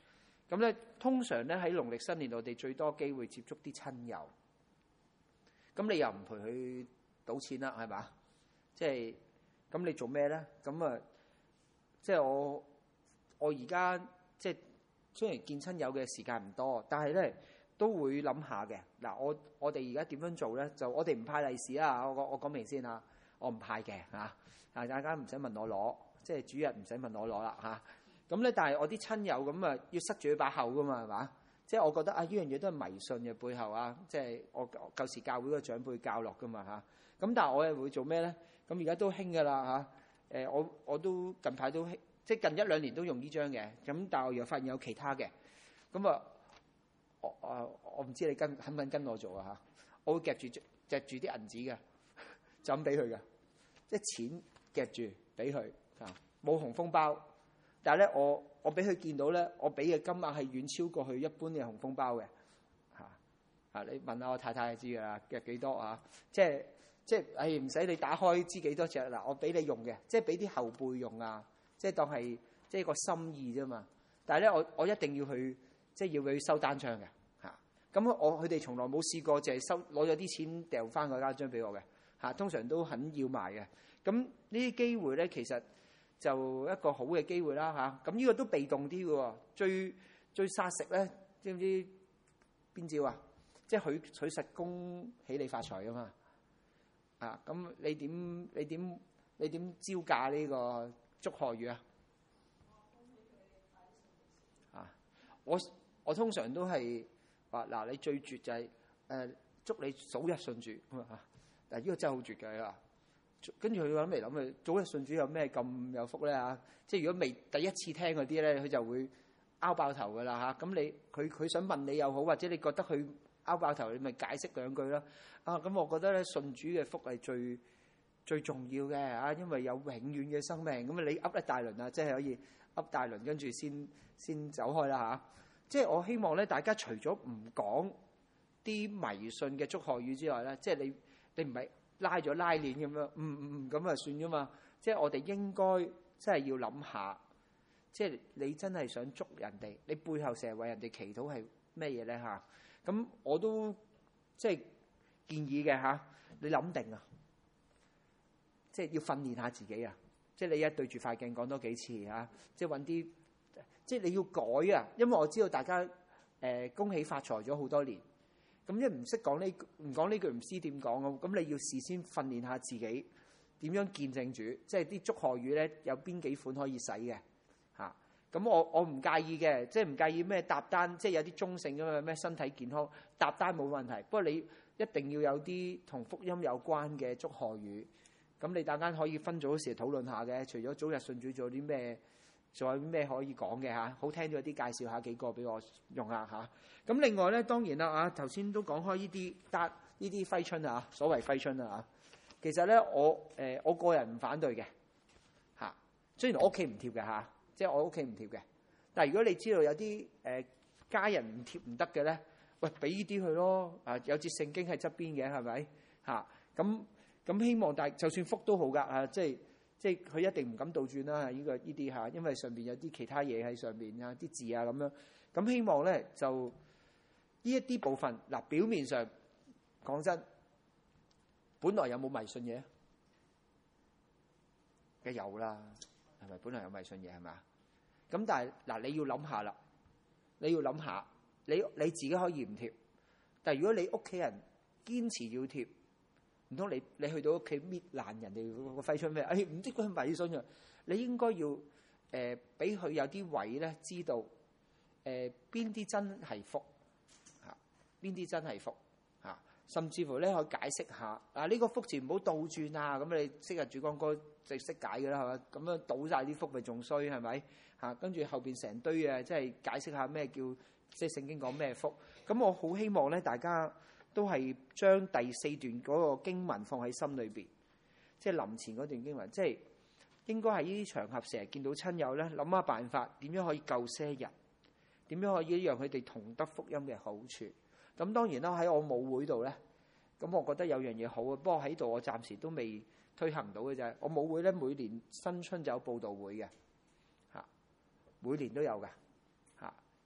咁咧通常咧喺農曆新年我哋最多機會接觸啲親友。咁你又唔陪佢賭錢啦，係嘛？即係咁你做咩咧？咁啊，即係我而家即係雖然見親友嘅時間唔多，但係咧都會諗下嘅。嗱，我哋而家點樣做咧？就我哋唔派利是啦，我講明先啊，我唔派嘅嚇。大家唔使問我攞，即係主日唔使問我攞啦嚇。咁咧，但係我啲親友咁啊，要塞住佢把口噶嘛，係嘛？即係我覺得啊，呢樣嘢都係迷信嘅背後啊，即係我舊時教會個長輩教落噶嘛嚇。咁但係我又會做咩咧？咁而家都興噶啦嚇。我都近排都興，即係近一兩年都用呢張嘅。咁但係我又發現有其他嘅。咁啊，我唔知你肯唔肯跟我做啊嚇？我會夾住啲銀紙嘅，就咁俾佢嘅，即係錢夾住俾佢啊，冇紅封包。但係咧，我俾佢見到咧，我俾嘅金額係遠超過佢一般嘅紅封包嘅嚇。你問下我太太就知㗎啦，夾幾多啊？即係唔使你打開知幾多隻嗱，我俾你用嘅，即係俾啲後輩用啊，即係當係即係個心意啫嘛。但係咧，我一定要去即係要佢收單張嘅嚇。咁佢哋從來冇試過淨係攞咗啲錢掉翻個單張俾我嘅嚇，通常都肯要埋嘅。咁呢啲機會咧，其實就一個好嘅機會啦嚇。咁呢個都被動啲嘅喎，最殺食咧，知唔知邊招啊？即係許實恭喜你發財啊嘛。咁你點招架呢個祝賀語啊？我通常都係話嗱，你最絕就係祝你早日信主咁啊！嗱，呢個真係好絕嘅啊！跟住佢諗嚟諗去，早日信主有咩咁有福咧嚇？即係如果未第一次聽嗰啲咧，佢就會拗爆頭噶啦嚇。咁佢想問你又好，或者你覺得佢拗爆頭，你咪解釋兩句啦。咁我覺得咧，信主嘅福係最重要嘅嚇，因為有永遠嘅生命。咁你噏一大輪啊，即係可以噏大輪，跟住先走開啦嚇。即係我希望咧，大家除咗唔講啲迷信嘅祝賀語之外咧，即係你唔係拉咗拉鏈咁樣，咁啊算噶嘛。即係我哋應該真係要諗下，即係你真係想祝人哋，你背後成日為人哋祈禱係咩嘢咧嚇？咁我都即係建議嘅嚇，你諗定啊，即係要訓練下自己啊。即係你一對住塊鏡講多幾次嚇，即係揾啲，即係你要改啊。因為我知道大家恭喜發財咗好多年，咁一唔識講呢，唔講呢句唔知點講咁你要事先訓練下自己點樣見證主，即係啲祝賀語咧有邊幾款可以使嘅嚇。咁我唔介意嘅，即係唔介意咩搭單，即係有啲中性㗎嘛，咩身體健康搭單冇問題。不過你一定要有啲同福音有關嘅祝賀語。咁你大家可以分組嗰時討論下嘅。除咗早日信主，仲有啲咩可以講嘅嚇？好聽咗啲，介紹下幾個俾我用下嚇。咁另外咧，當然啦頭先都講開呢啲揮春啊，所謂揮春啊。其實咧，我個人唔反對嘅嚇。雖然我屋企唔貼嘅嚇，即係我屋企唔貼嘅。但係如果你知道有啲家人唔貼唔得嘅咧，喂，俾呢啲佢咯。有節聖經喺側邊嘅係咪嚇？咁希望就算福都好㗎即係佢一定唔敢倒轉啦。呢啲嚇，因為上邊有啲其他嘢喺上邊啊，啲字啊咁樣。咁希望咧就呢一啲部分嗱，表面上講真，本來有冇迷信嘢？梗有啦，係咪？本來有迷信嘢係咪？咁但係嗱，你要諗下啦，你要諗下，你自己可以唔貼，但係如果你屋企人堅持要貼，唔通你去到屋企搣爛人哋個揮春咩？唔知佢係迷信嘅，你應該要俾佢有啲位咧，知道邊啲真係福嚇，邊啲真係福嚇，甚至乎咧可以解釋下呢個福字唔好倒轉啊！咁你昔日主光哥就識解嘅啦，係嘛？咁樣倒晒啲福咪仲衰係咪嚇？跟住後邊成堆啊，即係解釋下咩叫即係聖經講咩福。咁我好希望咧，大家都係將第4段嗰個經文放喺心裏邊，即係臨前嗰段經文，即係應該係呢啲場合成日見到親友咧，諗下辦法點樣可以救些人，點樣可以讓佢哋同得福音嘅好處。咁當然啦，喺我母會度咧，咁我覺得有樣嘢好啊，不過喺度我暫時都未推行到嘅啫。我母會咧每年新春就有佈道會嘅嚇，每年都有嘅嚇。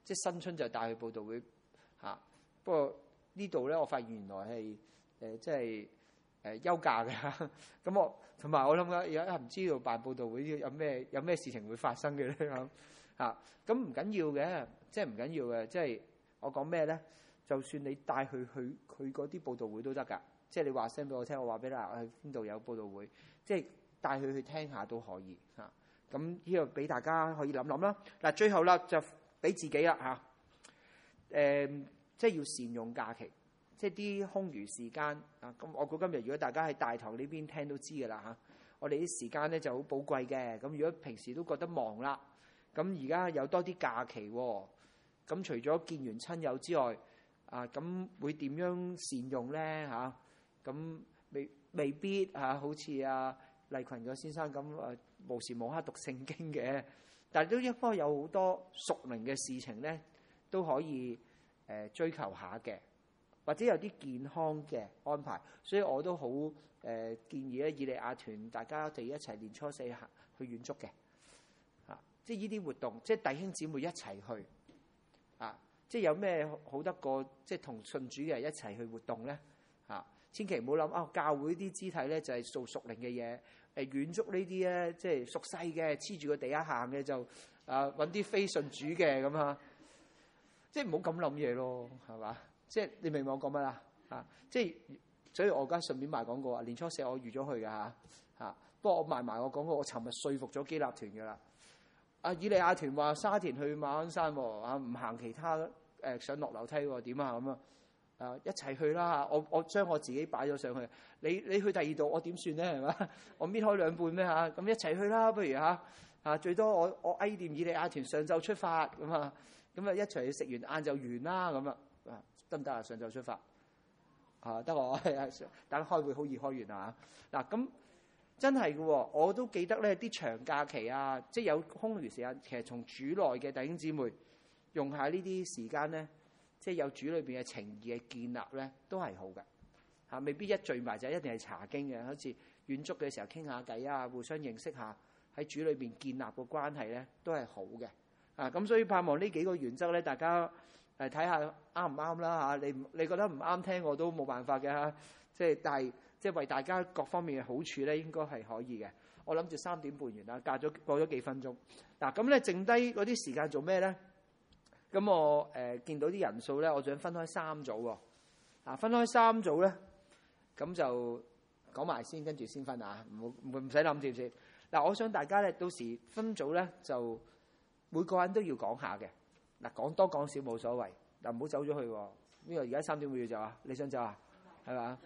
即係新春就帶去佈道會嚇。不過呢度咧，我發現原來係即係休假嘅。咁我同埋我諗緊，而家唔知道辦佈道會有咩事情會發生嘅咧嚇。咁唔緊要嘅，即係唔緊要嘅。即係我講咩咧？就算你帶佢去嗰啲佈道會都得㗎。即係你話聲俾我聽，我話俾你聽，我喺邊度有佈道會，即係帶佢去聽下都可以嚇。咁呢個俾大家可以諗諗啦。嗱，最後啦就俾自己啦嚇。即係要善用假期，即係啲空餘時間啊。咁我估今日如果大家喺大堂呢邊聽都知㗎啦嚇。我哋啲時間咧就好寶貴嘅。咁如果平時都覺得忙啦，咁而家有多啲假期喎。咁除咗見完親友之外，咁會點樣善用咧嚇？咁未必好似麗群個先生咁無時無刻讀聖經嘅，但係都應該有好多屬靈嘅事情咧都可以追求下嘅，或者有啲健康嘅安排。所以我都好建議咧，以利亞團大家哋一齊年初四行去遠足嘅，即係呢啲活動，即係弟兄姊妹一齊去即係有咩好得過即係同信主嘅人一齊去活動咧千祈唔好諗教會啲肢體咧就係做屬靈嘅嘢，遠足呢啲咧即係屬世嘅，黐住個地下行嘅就揾啲非信主嘅咁即係唔好咁諗嘢咯，係嘛？即係你明唔明我講乜啦？即係所以我而家順便賣廣告啊！年初四我預咗去㗎不過我賣埋我廣告，我尋日說服咗基立團㗎啦。以利亞團話沙田去馬鞍山唔行其他上落樓梯喎，點咁一齊去啦！我將我自己擺咗上去，你去第二度，我點算咧？係嘛？我搣開兩半咩咁一齊去啦，不如最多我 A 掂以利亞團上晝出發咁一齊去食完晏就完啦咁得唔得啊？上晝出發得喎，大家開會好易開完嗱咁真係嘅喎，我都記得咧啲長假期即係有空餘時間，其實從主內嘅弟兄姊妹用下呢啲時間咧。即係有主裏邊嘅情義嘅建立咧，都係好嘅未必一聚埋就一定係查經嘅，好似遠足嘅時候傾下偈互相認識下，喺主裏邊建立個關係咧，都係好嘅咁所以盼望呢幾個原則咧，大家睇下啱唔啱啦你覺得唔啱聽我都冇辦法嘅即係但係即係為大家各方面嘅好處咧，應該係可以嘅。我諗住3點半完啦，過咗幾分鐘咁咧，剩低嗰啲時間做咩咧？咁我見到啲人數咧，我想分開3組喎。分開3組咧，咁就講埋先，跟住先分唔使諗住先。我想大家咧到時分組咧，就每個人都要講下嘅。講多講少冇所謂。唔好走咗去喎。呢個而家3點半要走啊？你想走係嘛？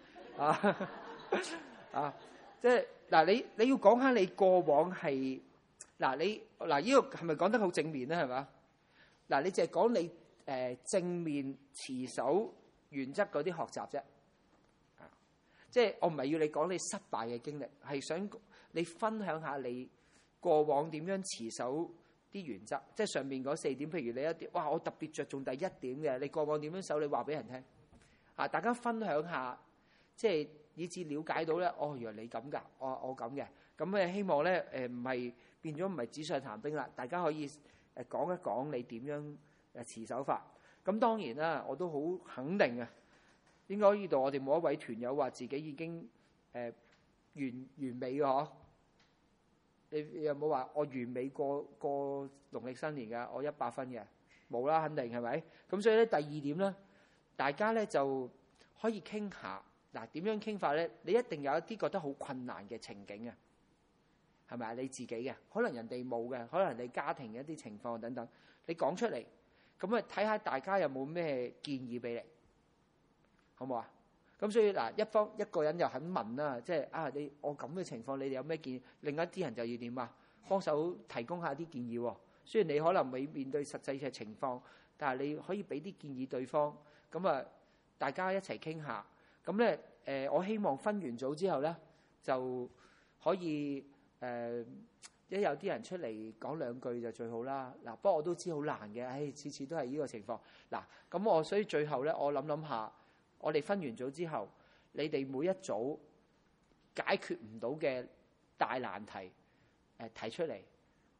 即係你要講下你過往係呢個係咪講得好正面咧？係嘛？你淨係講你正面持守原則嗰啲學習啫，即係我唔係要你講你失敗嘅經歷，係想你分享下你過往點樣持守啲原則，即係上面嗰4點。譬如你一啲我特別着重第1點嘅，你過往點樣守，你話俾人聽大家分享下，即係以至了解到咧，原來你咁㗎，我咁嘅，咁希望咧唔係變咗唔係紙上談兵啦，大家可以講一講你點樣持守法。咁當然啦，我都好肯定應該呢度我哋冇一位團友話自己已經完美嘅嗬。你有冇話我完美過農曆新年㗎？我100分嘅，冇啦，肯定係咪？咁所以咧第2點咧，大家咧就可以傾下點樣傾法咧？你一定有一啲覺得好困難嘅情景嘅。係咪你自己嘅？可能人哋冇嘅，可能你家庭嘅一啲情況等等，你講出嚟，咁睇下大家有冇咩建議俾你，好唔好啊？咁所以一個人又肯問啦，即係我咁嘅情況，你哋有咩建議？另一啲人就要點幫手提供下啲建議。雖然你可能未面對實際嘅情況，但係你可以俾啲建議對方。咁大家一齊傾下。咁咧我希望分完組之後咧，就可以。一有啲人出嚟講2句就最好啦。不過我都知好難嘅，次次都係呢個情況。咁所以最後咧，我諗下，我哋分完組之後，你哋每一組解決唔到嘅大難題提出嚟，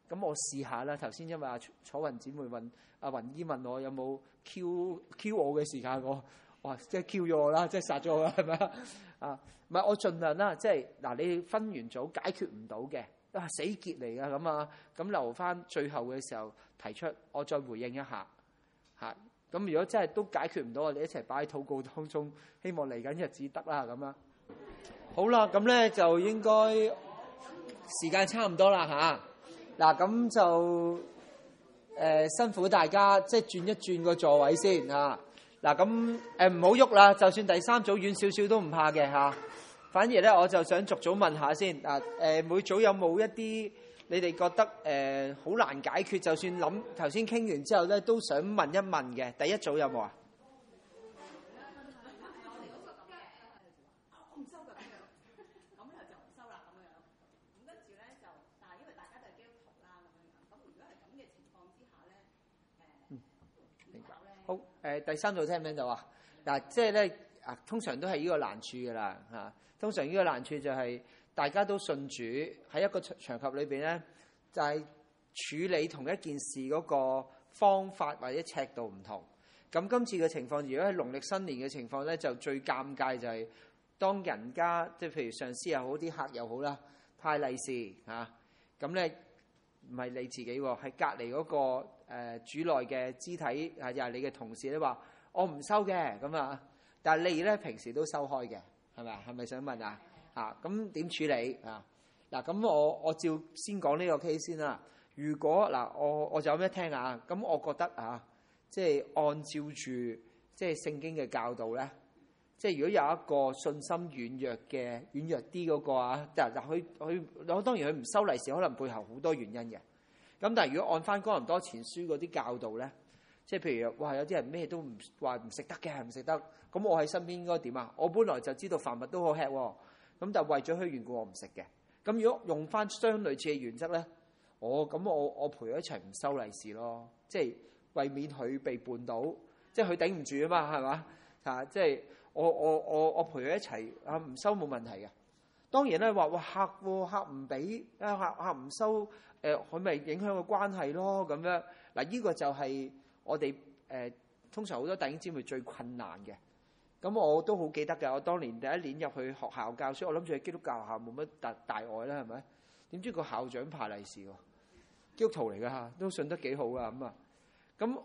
咁我試下啦。頭先因為阿楚雲姊妹問阿雲姨問我有冇 Q 我嘅時間，我哇即係 Q 咗我啦，即係殺咗我啦，係咪啊？唔係我盡量啦，即係嗱，你分完組解決唔到嘅死結嚟㗎咁啊，咁留翻最後嘅時候提出，我再回應一下嚇。咁如果真係都解決唔到，我哋一齊擺喺禱告當中，希望嚟緊日子得啦咁啊。好啦，咁咧就應該時間差唔多啦嚇。嗱，咁就辛苦大家，即係轉一轉個座位先嚇。嗱，咁唔好喐啦，就算第三組遠少少都唔怕嘅嚇。反而咧，我就想逐組問下先。每組有冇一啲你哋覺得好難解決，就算諗頭先傾完之後咧，都想問一問嘅？第一組有冇啊？我唔收㗎，咁咧就唔收啦咁樣。咁跟住咧就，但係因為大家都係基督徒啦咁樣。咁如果係咁嘅情況之下咧，明白咧。好，第三組聽唔聽到啊？嗱，即係咧通常都係呢個難處㗎啦嚇。通常呢個難處就係大家都信主，喺一個場合裏邊咧，就係處理同一件事嗰個方法或者尺度唔同。咁今次嘅情況，如果係農曆新年嘅情況咧，就最尷尬就係當人家即係譬如上司又好，啲客又好啦，派利是嚇，咁咧唔係你自己喎，係隔離嗰個主內嘅肢體又係你嘅同事咧話我唔收嘅咁啊，但係你咧平時都收開嘅。係咪啊？係咪想問啊？咁點處理啊？嗱，咁我照先講呢個 case 先啦。如果嗱，我就有咩聽啊？咁我覺得即係按照住即係聖經嘅教導咧，即係如果有一個信心軟弱啲嗰個佢當然佢唔收利是，可能背後好多原因嘅。咁但係如果按翻哥林多前書嗰啲教導咧，即係譬如哇，有啲人咩都唔話唔食得嘅，唔食得。咁我喺身邊應該點啊？我本來就知道凡物都好吃喎，咁但係為咗佢緣故我唔食嘅。咁如果用翻相類似嘅原則咧，我陪佢一齊唔收利是咯，即係為免佢被絆倒，即係佢頂唔住啊嘛，係嘛？即係我陪佢一齊唔收冇問題嘅。當然咧話客唔俾客唔收，佢咪影響個關係咯咁樣。嗱，呢個就係我哋通常好多弟兄姊妹最困難嘅。咁我都好記得嘅，我當年第一年入去學校教書，我諗住喺基督教學校冇乜大礙啦，係咪？點知個校長派利是喎，基督徒嚟㗎嚇，都信得幾好㗎咁啊。咁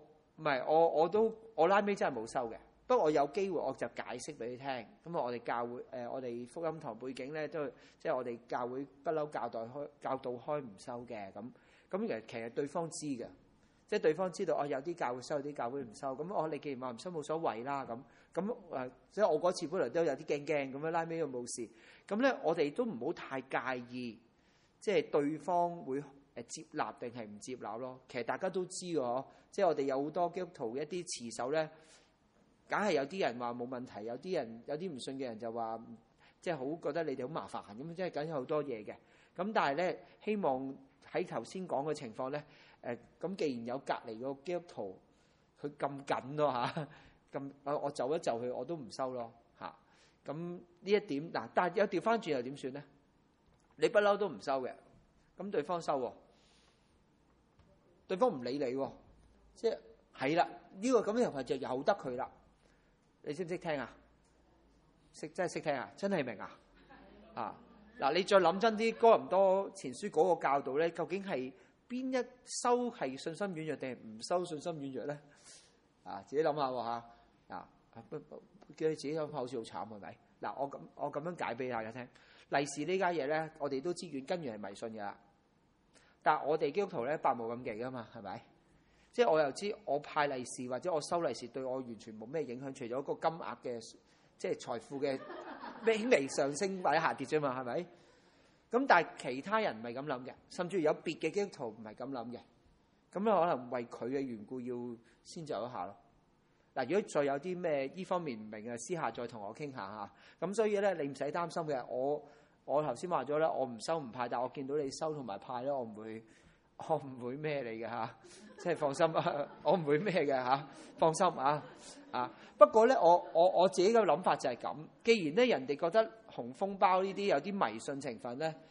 我拉尾真係冇收嘅，不過我有機會我就解釋俾你聽。咁我哋教會我哋福音堂背景咧都即係我哋教會不嬲教導開唔收嘅咁其實對方知嘅，即係對方知道有啲教會收，有啲教會唔收。咁你既然話唔收冇所謂啦咁。所以我嗰次本來都有啲驚咁樣，拉尾都冇事。咁咧，我哋都唔好太介意，即係對方會接納定係唔接納咯。其實大家都知嘅，即係我哋有好多基督徒一啲持守咧，梗係有啲人話冇問題，有啲唔信嘅人就話即係好覺得你哋好麻煩咁，即係梗有好多嘢嘅。咁但係咧，希望喺頭先講嘅情況咧，咁既然有隔離個基督徒，佢咁緊咯嚇。咁我就一就佢，我都唔收咯嚇。咁呢一點嗱，但係有調翻轉又點算咧？你不嬲都唔收嘅，咁對方收喎，對方唔理你喎，即係啦。呢個咁嘅人份就由得佢啦。你識唔識聽啊？真係識聽啊！真係明啊！嗱，你再諗真啲，哥林多前書嗰個教導咧，究竟係邊一收係信心軟弱定係唔收信心軟弱咧？自己諗下喎嚇。叫你自己諗下好似好慘係咪？嗱，我咁樣解俾大家聽。利是呢家嘢咧，我哋都知遠根源係迷信㗎啦。但係我哋基督徒咧，百無禁忌㗎嘛，係咪？即係我又知我派利是或者我收利是對我完全冇咩影響，除咗個金額嘅即係財富嘅輕微上升或者下跌啫嘛，係咪？咁但係其他人唔係咁諗嘅，甚至有別嘅基督徒唔係咁諗嘅。咁咧可能為佢嘅緣故要先就一下咯。嗱，如果再有啲咩依方面唔明嘅，私下再同我傾下嚇。咁所以咧，你唔使擔心嘅。我頭先話咗咧，我唔收唔派，但我見到你收同埋派咧，我唔會咩你嘅嚇，即係放心啊，我唔會咩嘅嚇，放心啊。不過咧，我自己嘅諗法就係咁。既然咧人哋覺得紅封包呢啲有啲迷信成分咧，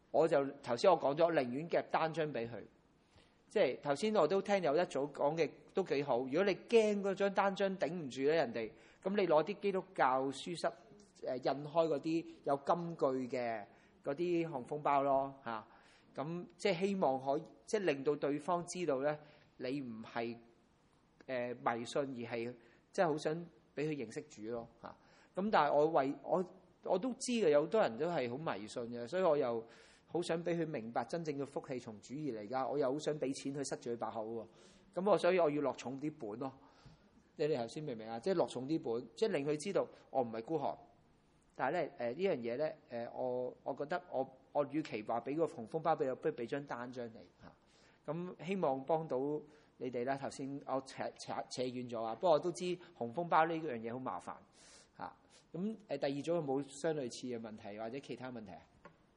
我就頭先我講咗，寧願夾單張俾佢。即係頭先我都聽有一組講嘅都幾好。如果你驚嗰張單張頂唔住咧，人哋咁你攞啲基督教書室印開嗰啲有金句嘅嗰啲紅封包咯嚇。咁即係希望可以即係令到對方知道咧，你唔係迷信，而係即係好想俾佢認識主咯嚇。咁但係我都知嘅，有好多人都係好迷信嘅，所以我又好想俾佢明白真正嘅福氣從主而嚟㗎。我又好想俾錢去塞住佢把口喎。咁所以我要落重啲本咯。你哋頭先明唔明啊？即係落重啲本，即係令佢知道我唔係孤寒。但係咧呢樣嘢咧我覺得我與其話俾個紅封包俾我，不如俾張單張你嚇。咁希望幫到你哋啦。頭先我扯遠咗啊，不過我都知紅封包呢樣嘢好麻煩嚇。咁第二組有冇相類似嘅問題或者其他問題啊？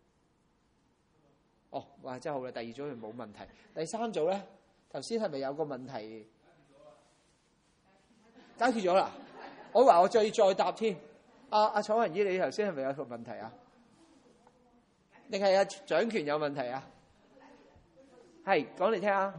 哦，哇，真係好啦！第二組係冇問題。第三組咧，頭先係咪有個問題解決咗啦？我話我再答添。阿楚雲姨，你頭先係咪有個問題啊？定係掌權有問題啊？係講嚟聽下。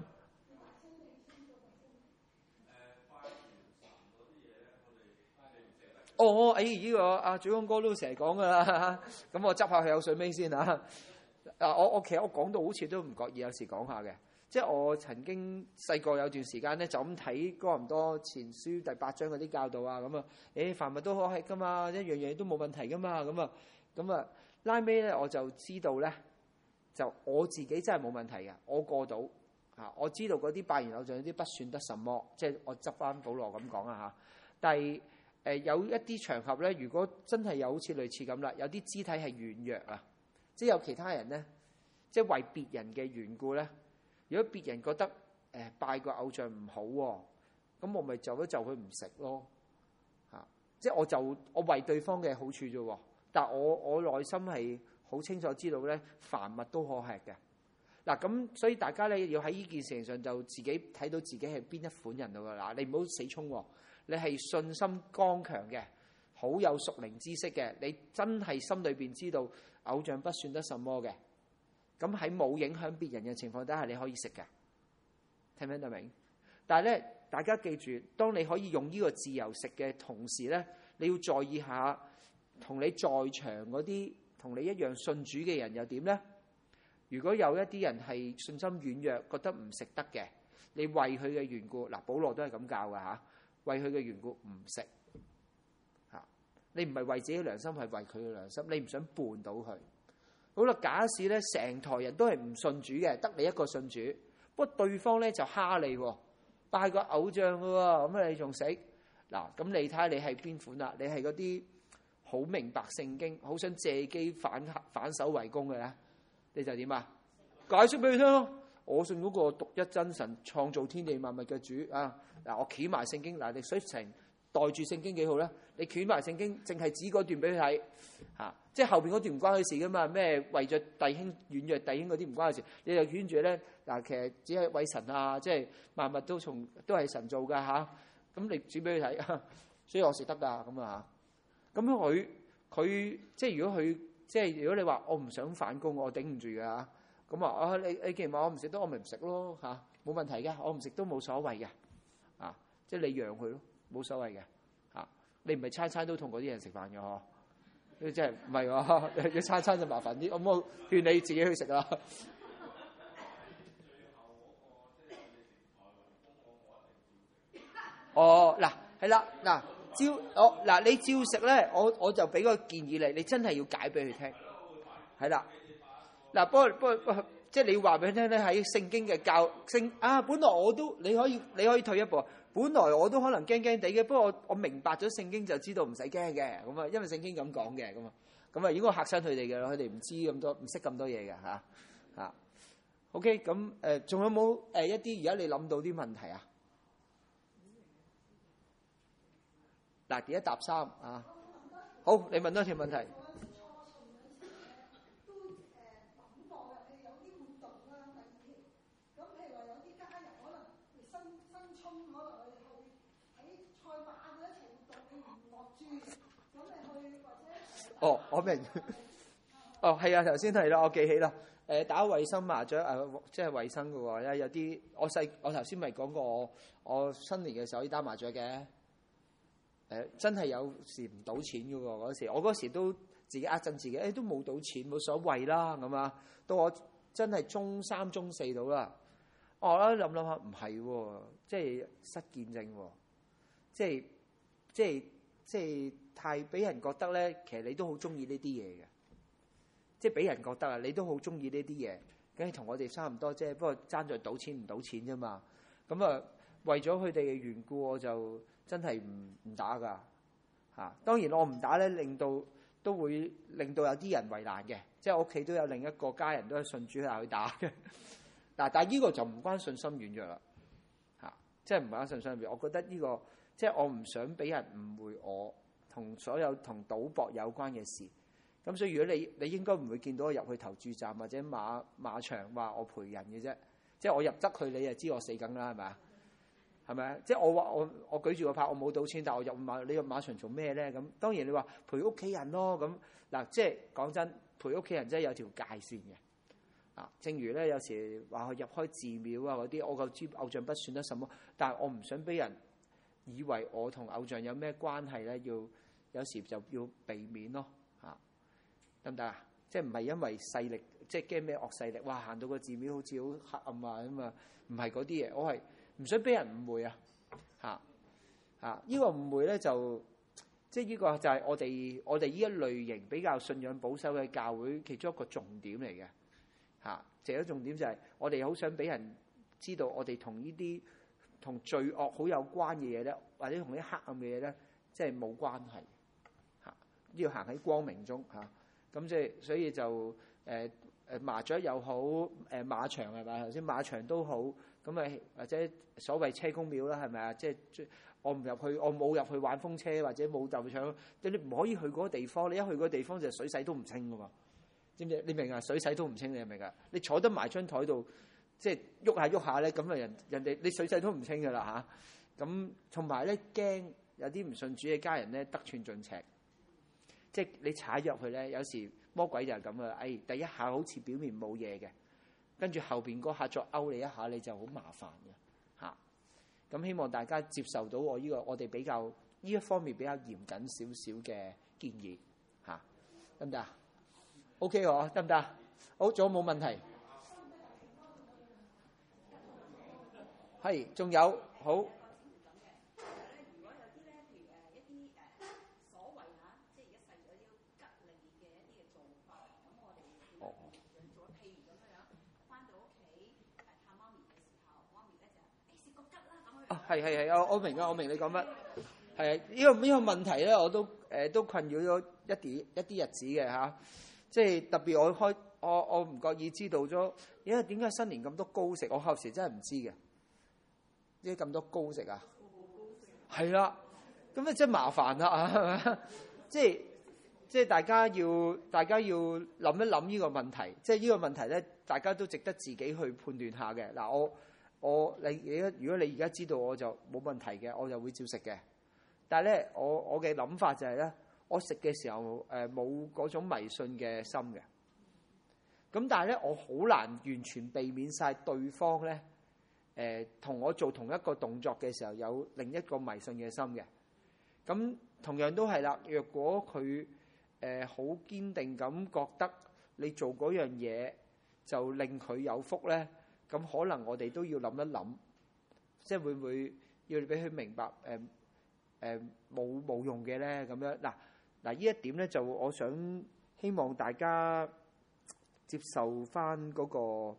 呢個阿祖光哥都成日講噶啦。咁我執下佢有水尾先啊。我其實我講到好似都唔覺意，有時講下嘅。即係我曾經細個有段時間咧，就咁睇哥林多前書第8章嗰啲教導啊，咁啊，凡物都可吃噶嘛，一樣嘢都冇問題噶嘛，咁啊，拉尾咧我就知道咧，就我自己真係冇問題嘅，我過到嚇，我知道嗰啲拜完偶像嗰啲不算得什麼，即係我執翻保羅咁講啊嚇。但係有一啲場合咧，如果真係有好似類似咁啦，有啲肢體係軟弱啊，即係有其他人咧，即係為別人嘅緣故咧。如果別人覺得拜個偶像唔好喎，咁我咪就佢唔食咯嚇。即係我為對方嘅好處啫喎，但我內心係好清楚知道咧，凡物都可吃嘅。嗱，咁所以大家咧要喺呢件事情上就自己睇到自己係邊一款人度㗎啦。你唔好死衝喎，你係信心剛強嘅，好有屬靈知識嘅，你真係心裏邊知道偶像不算得什麼嘅。咁喺冇影響別人嘅情況底下，你可以食嘅，聽唔聽得明？但係咧，大家記住，當你可以用呢個自由食嘅同時咧，你要在意下，同你在場嗰啲同你一樣信主嘅人又點咧？如果有一啲人係信心軟弱，覺得唔食得嘅，你為佢嘅緣故，嗱，保羅都係咁教㗎嚇，為佢嘅緣故唔食嚇，你唔係為自己良心，係為佢嘅良心，你唔想絆倒佢。好啦，假使咧成台人都係唔信主嘅，得你一個信主，不過對方咧就蝦你喎，拜個偶像嘅喎，咁你仲食？嗱，咁你睇下你係邊款啦？你係嗰啲好明白聖經，好想借機反手為攻嘅咧，你就點啊？解釋俾佢聽咯。我信嗰個獨一真神創造天地萬物嘅主啊！嗱，我掀埋聖經，嗱，你水情袋住聖經幾好咧？你掀埋聖經，淨係指嗰段俾佢睇嚇。即係後邊嗰段唔關佢事噶嘛，咩為着弟兄軟弱弟兄嗰啲唔關佢事，你就圈住咧嗱，其實只係一位神啊，即係萬物都係神做噶嚇，咁你指俾佢睇，所以我食得噶咁啊嚇，咁佢即係如果佢即係如果你話我唔想反攻，我頂唔住噶嚇，咁啊你既然話我唔食得，我咪唔食咯嚇，冇問題嘅，我唔食都冇所謂嘅啊，即係你讓佢咯，冇所謂嘅嚇，你唔係餐餐都同嗰啲人食飯嘅嗬。即係唔係喎？一餐餐就麻煩啲，咁我勸你自己去食啦。哦，嗱，係啦，嗱，你照食咧，我就俾個建議你，你真係要解俾佢聽，係啦。嗱，不過，即係你要話俾佢聽咧，喺聖經嘅本來我都你可以退一步。本來我都可能驚驚地嘅，不過我明白咗聖經就知道唔使驚嘅，咁啊，因為聖經咁講嘅，咁啊應該嚇親佢哋嘅咯，佢哋唔知咁多，唔識咁多嘢嘅嚇。OK，咁仲有冇一啲而家你諗到啲問題啊？嗱，第一答3啊，好，你問多條問題。哦，我明。 哦，係啊，頭先係啦，我記起啦。打衞生麻雀即係衞生嘅喎。有啲我頭先咪講過我新年嘅時候可以打麻雀嘅。真係有時唔賭錢嘅喎嗰時，我嗰時都自己呃陣自己，都冇賭錢冇所謂啦咁啊。到我真係中3中4到啦，我諗下唔係喎，即係失見證喎，即係太俾人覺得咧，其實你都好中意呢啲嘢嘅。即係俾人覺得啊，你都好中意呢啲嘢，梗係同我哋差唔多啫。不過爭在賭錢唔賭錢啫嘛。咁啊，為咗佢哋嘅緣故，我就真係唔打㗎嚇。當然我唔打咧，都會令到有啲人為難嘅。即係我屋企都有另一個家人都係信主下去打嘅。但係呢個就唔關信心軟弱啦嚇，即係唔關信心軟弱。我覺得呢個即係我唔想俾人誤會我同所有同賭博有關嘅事。咁所以如果你應該唔會見到我入去投注站或者馬場話我陪人嘅啫，即係我入得去你就知我死梗啦，係咪啊？係咪啊？即係我話我舉住個牌，我冇賭錢，但係我你入馬場做咩咧？咁當然你話陪屋企人咯。咁嗱，即係講真，陪屋企人真係有條界線嘅啊。正如咧有時話我入開寺廟啊嗰啲，我個偶像不算得什麼，但係我唔想俾人以為我同偶像有咩關係咧，有時就要避免咯。得唔得啊？即係唔係因為勢力，即係驚咩惡勢力？哇！行到個寺廟好似好黑暗啊咁啊，唔係嗰啲嘢。我係唔想俾人誤會啊！呢個誤會咧就即係呢個就係我哋呢一類型比較信仰保守嘅教會其中一個重點嚟嘅嚇。其中重點就係我哋好想俾人知道，我哋同呢啲同罪惡好有關嘅嘢咧，或者同啲黑暗嘅嘢咧，即係冇關係嚇。要行喺光明中嚇。咁即係所以就麻雀又好，馬場係咪？頭先馬場都好，咁咪或者所謂車公廟啦，係咪啊？即係我唔入去，我冇入去玩風車或者冇鬥搶，你唔可以去嗰個地方。你一去嗰個地方就水洗都唔清㗎嘛，知唔知？你明啊？水洗都唔清，你明啊？你坐得埋張台度，即係喐下喐下咧，咁啊人哋你水洗都唔清㗎啦嚇。咁同埋咧驚有啲唔信主嘅家人咧得寸進尺。即係你踩入去咧，有時魔鬼就係咁啊！第一下好似表面冇嘢嘅，跟住後邊嗰下再勾你一下，你就好麻煩嘅嚇。咁希望大家接受到我哋比較呢一方面比較嚴謹少少嘅建議嚇，得唔得啊 ？OK 喎，得唔得？好，仲有冇問題？係，仲有好。係，我明㗎，我明你講乜。係啊，呢個問題咧，我都困擾咗一啲日子嘅嚇。即係特別我唔覺意知道咗，因為點解新年咁多糕食？我後時真係唔知嘅。點解咁多糕食啊？係啦，咁啊真係麻煩啦係咪？即係大家要諗一諗呢個問題。即係呢個問題咧，大家都值得自己去判斷下嘅。嗱，如果你而家知道我就冇問題嘅，我就會照食嘅。但係咧，我嘅諗法就係咧，我食嘅時候冇嗰種迷信嘅心嘅。咁但係咧，我好難完全避免晒對方咧同我做同一個動作嘅時候有另一個迷信嘅心嘅。咁同樣都係啦。若果佢好堅定咁覺得你做嗰樣嘢就令佢有福咧。咁可能我哋都要諗一諗，即係會唔會要俾佢明白冇用嘅咧？咁樣嗱呢一點咧，就我想希望大家接受翻嗰個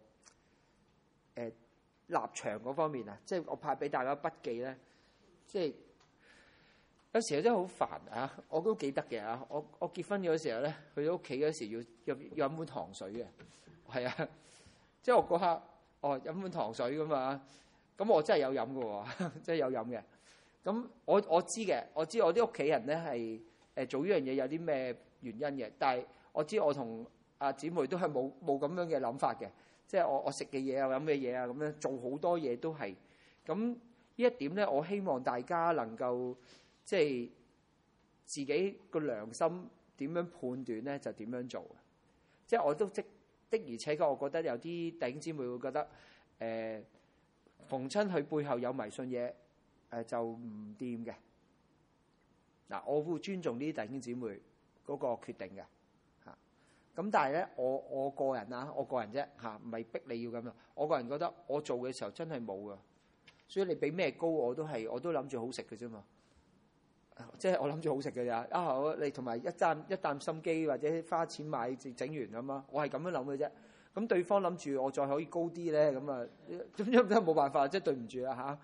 立場嗰方面啊，即係我派俾大家筆記咧，即係有時候真係好煩啊！我都記得嘅啊，我結婚嗰時候咧，去到屋企嗰時要飲碗糖水嘅，係啊，即係我嗰刻。飲碗糖水㗎嘛，咁我真係有飲㗎喎，真係有飲嘅。咁我知嘅，我知我啲屋企人咧係做呢樣嘢有啲咩原因嘅，但係我知我同阿姊妹都係冇咁樣嘅諗法嘅，即係我食嘅嘢啊、飲嘅嘢啊咁樣做好多嘢都係。咁呢一點咧，我希望大家能夠即係自己個良心點樣判斷咧，就點樣做。 即係我都的而且確，我覺得有啲弟兄姊妹會覺得逢親佢背後有迷信嘢就唔掂嘅。嗱，我會尊重呢啲弟兄姊妹嗰個決定嘅嚇。咁但係咧，我個人啊，我個人啫嚇，唔係逼你要咁樣。我個人覺得我做嘅時候真係冇噶，所以你俾咩糕我都諗住好食嘅啫嘛。即係我諗住好食嘅咋你同埋一啖心機或者花錢買整完咁啊，我係咁樣諗嘅啫。咁對方諗住我再可以高啲咧，咁啊，咁樣都冇辦法，即係對唔住啦嚇。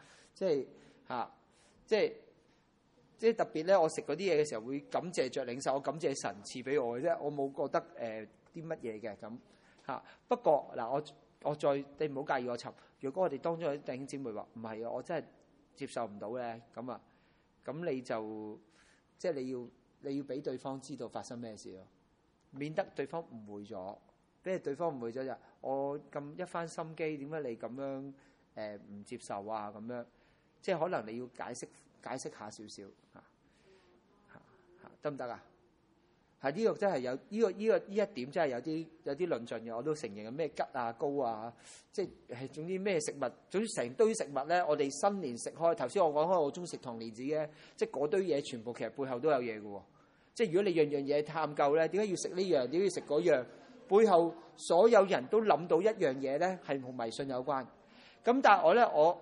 即係特別咧，我食嗰啲嘢嘅時候會感謝着領受，我感謝神賜俾我嘅啫，我冇覺得啲乜嘢嘅咁嚇。不過嗱，我再你唔好介意我插。如果我哋當中有啲弟兄姊妹話唔係啊，我真係接受唔到咧，咁你就即係你要俾對方知道發生咩事咯，免得對方誤會咗。俾對方誤會咗就我咁一番心機，點解你咁樣唔接受啊？咁樣即係可能你要解釋下少少得唔得啊？係呢個真係有呢一點真係有啲論盡嘅，我都承認咩吉啊糕啊，即係總之咩食物，總之成堆食物咧，我哋新年食開。頭先我講開我中意食糖蓮子嘅，即係嗰堆嘢全部其實背後都有嘢嘅喎。即係如果你樣樣嘢探究咧，點解要食呢樣？點解要食嗰樣？背後所有人都諗到一樣嘢咧，係同迷信有關。咁但係我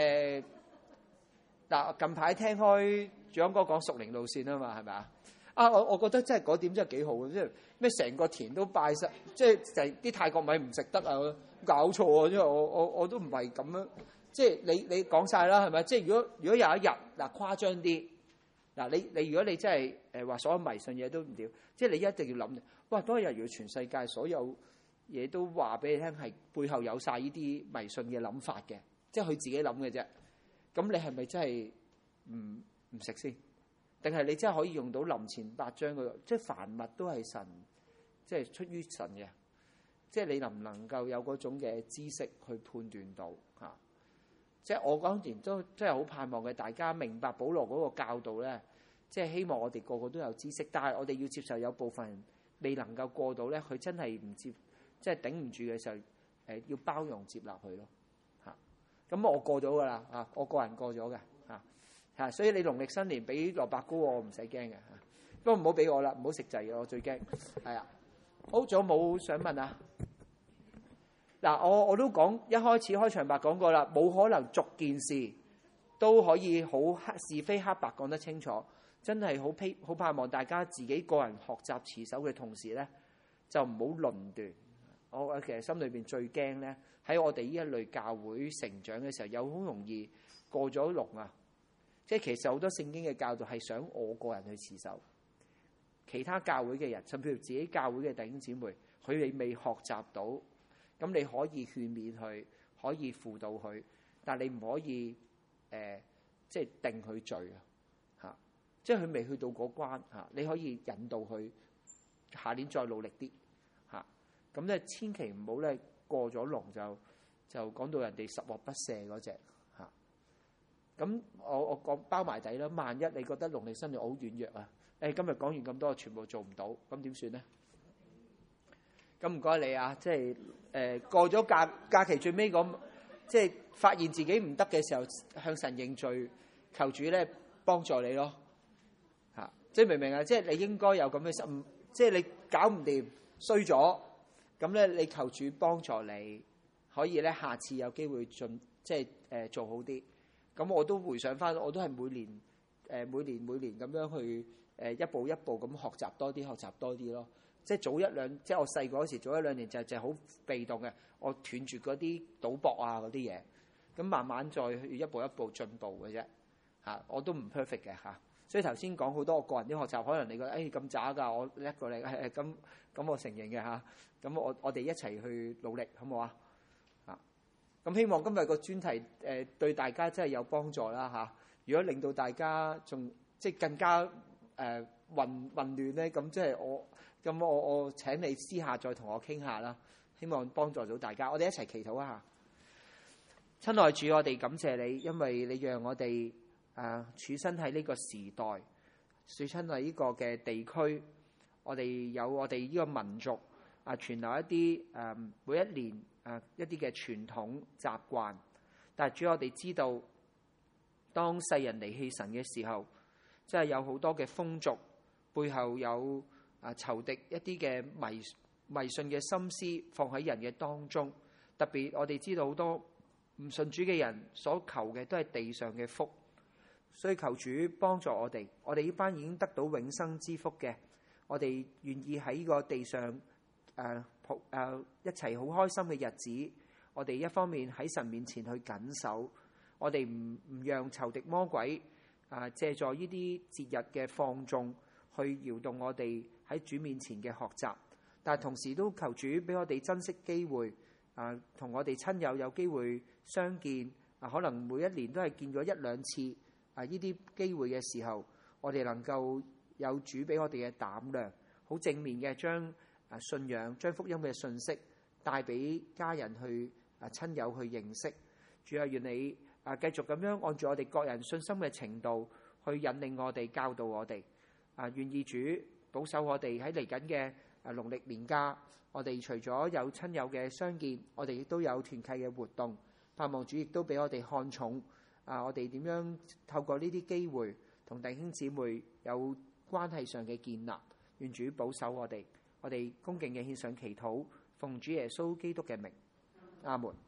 嗱近排聽開長哥講屬靈路線啊嘛，係咪啊？我覺得真係嗰點真係幾好嘅，即係咩成個田都拜晒，即係成啲泰國米唔食得啊！搞錯啊！因為我都唔係咁樣，即係你講晒啦，係咪？即係如果有一日嗱誇張啲嗱，你如果你真係話所有迷信嘢都唔掂，即係你一定要諗，哇！當日如果全世界所有嘢都話俾你聽，係背後有晒呢啲迷信嘅諗法嘅，即係佢自己諗嘅啫。咁你係咪真係唔食先？定係你真係可以用到林前8章嗰，即係凡物都係神，即係出於神嘅。即係你能唔能夠有嗰種嘅知識去判斷到嚇？即係我當然都真係好盼望嘅，大家明白保羅嗰個教導咧，即係希望我哋個個都有知識，但係我哋要接受有部分人未能夠過到咧，佢真係唔接，即係頂唔住嘅時候，要包容接納佢咯嚇。咁我過咗㗎啦嚇，我個人過咗嘅。所以你農曆新年俾蘿蔔糕我唔使驚嘅嚇，不過唔好俾我啦，唔好食滯嘅，我最驚。係啊，好，仲有冇想問啊？嗱，我都講一開始開場白講過啦，冇可能逐件事都可以好是非黑白講得清楚，真係好盼望大家自己個人學習持守嘅同時咧，就唔好論斷。我其實心裏邊最驚咧，喺我哋呢一類教會成長嘅時候，有好容易過咗龍啊！即係其實好多聖經嘅教導係想我個人去持守，其他教會嘅人，甚至乎自己教會嘅弟兄姊妹，佢哋未學習到，咁你可以勸勉佢，可以輔導佢，但係你唔可以即係定佢罪啊嚇！即係佢未去到嗰關嚇，你可以引導佢下年再努力啲嚇。咁咧千祈唔好咧過咗龍就講到人哋十惡不赦嗰隻。咁我講包埋底啦。萬一你覺得農曆新年好軟弱啊，今日講完咁多，全部做唔到，咁點算咧？咁唔該你啊，即係過咗假期最尾嗰，即係發現自己唔得嘅時候，向神認罪，求主咧幫助你咯嚇。即係明唔明啊？即係你應該有咁嘅心，即係你搞唔掂衰咗，咁咧你求主幫助你，可以咧下次有機會即係做好啲。咁我都回想翻，我都係每年咁樣去一步一步咁學習多啲咯。即係即係我細個嗰時早1-2年就係好被動嘅，我斷絕嗰啲賭博啊嗰啲嘢，咁慢慢再去一步一步進步嘅啫嚇。我都唔 perfect 嘅嚇，所以頭先講好多我個人啲學習，可能你覺得咁渣㗎，我叻過你咁我承認嘅嚇。咁我哋一齊去努力，好唔好啊？咁希望今日個專題對大家真係有幫助啦嚇。如果令到大家仲即係更加混亂咧，咁即係我請你私下再同我傾下啦。希望幫助到大家，我哋一齊祈禱一下。親愛主，我哋感謝你，因為你讓我哋處身喺呢個時代，處身喺呢個嘅地區，我哋有我哋呢個民族， 存留一啲每一年一啲嘅傳統習慣。但係主，我哋知道，當世人離棄神嘅時候，即係有好多嘅風俗，背後有仇敵一啲嘅迷信嘅心思放喺人嘅當中。特別我哋知道好多唔信主嘅人所求嘅都係地上嘅福，所以求主幫助我哋。我哋呢班已經得到永生之福嘅，我哋願意喺呢個地上一齊好開心嘅日子。我哋一方面喺神面前去謹守，我哋唔讓仇敵魔鬼借助呢啲節日嘅放縱去搖動我哋喺主面前嘅學習。但係同時都求主俾我哋珍惜機會，同我哋親友有機會相見，可能每一年都係見咗一兩次呢啲機會嘅時候，我哋能夠有主俾我哋嘅膽量，好正面嘅將信仰、將福音嘅信息帶俾家人去親友去認識。主啊，願你繼續咁樣按住我哋各人信心嘅程度去引領我哋、教導我哋。願意主保守我哋喺嚟緊嘅農曆年假，我哋除咗有親友嘅相見，我哋亦都有團契嘅活動。盼望主亦都俾我哋看重我哋點樣透過呢啲機會同弟兄姊妹有關係上嘅建立。願主保守我哋，我哋恭敬嘅獻上祈禱，奉主耶穌基督嘅名，阿門。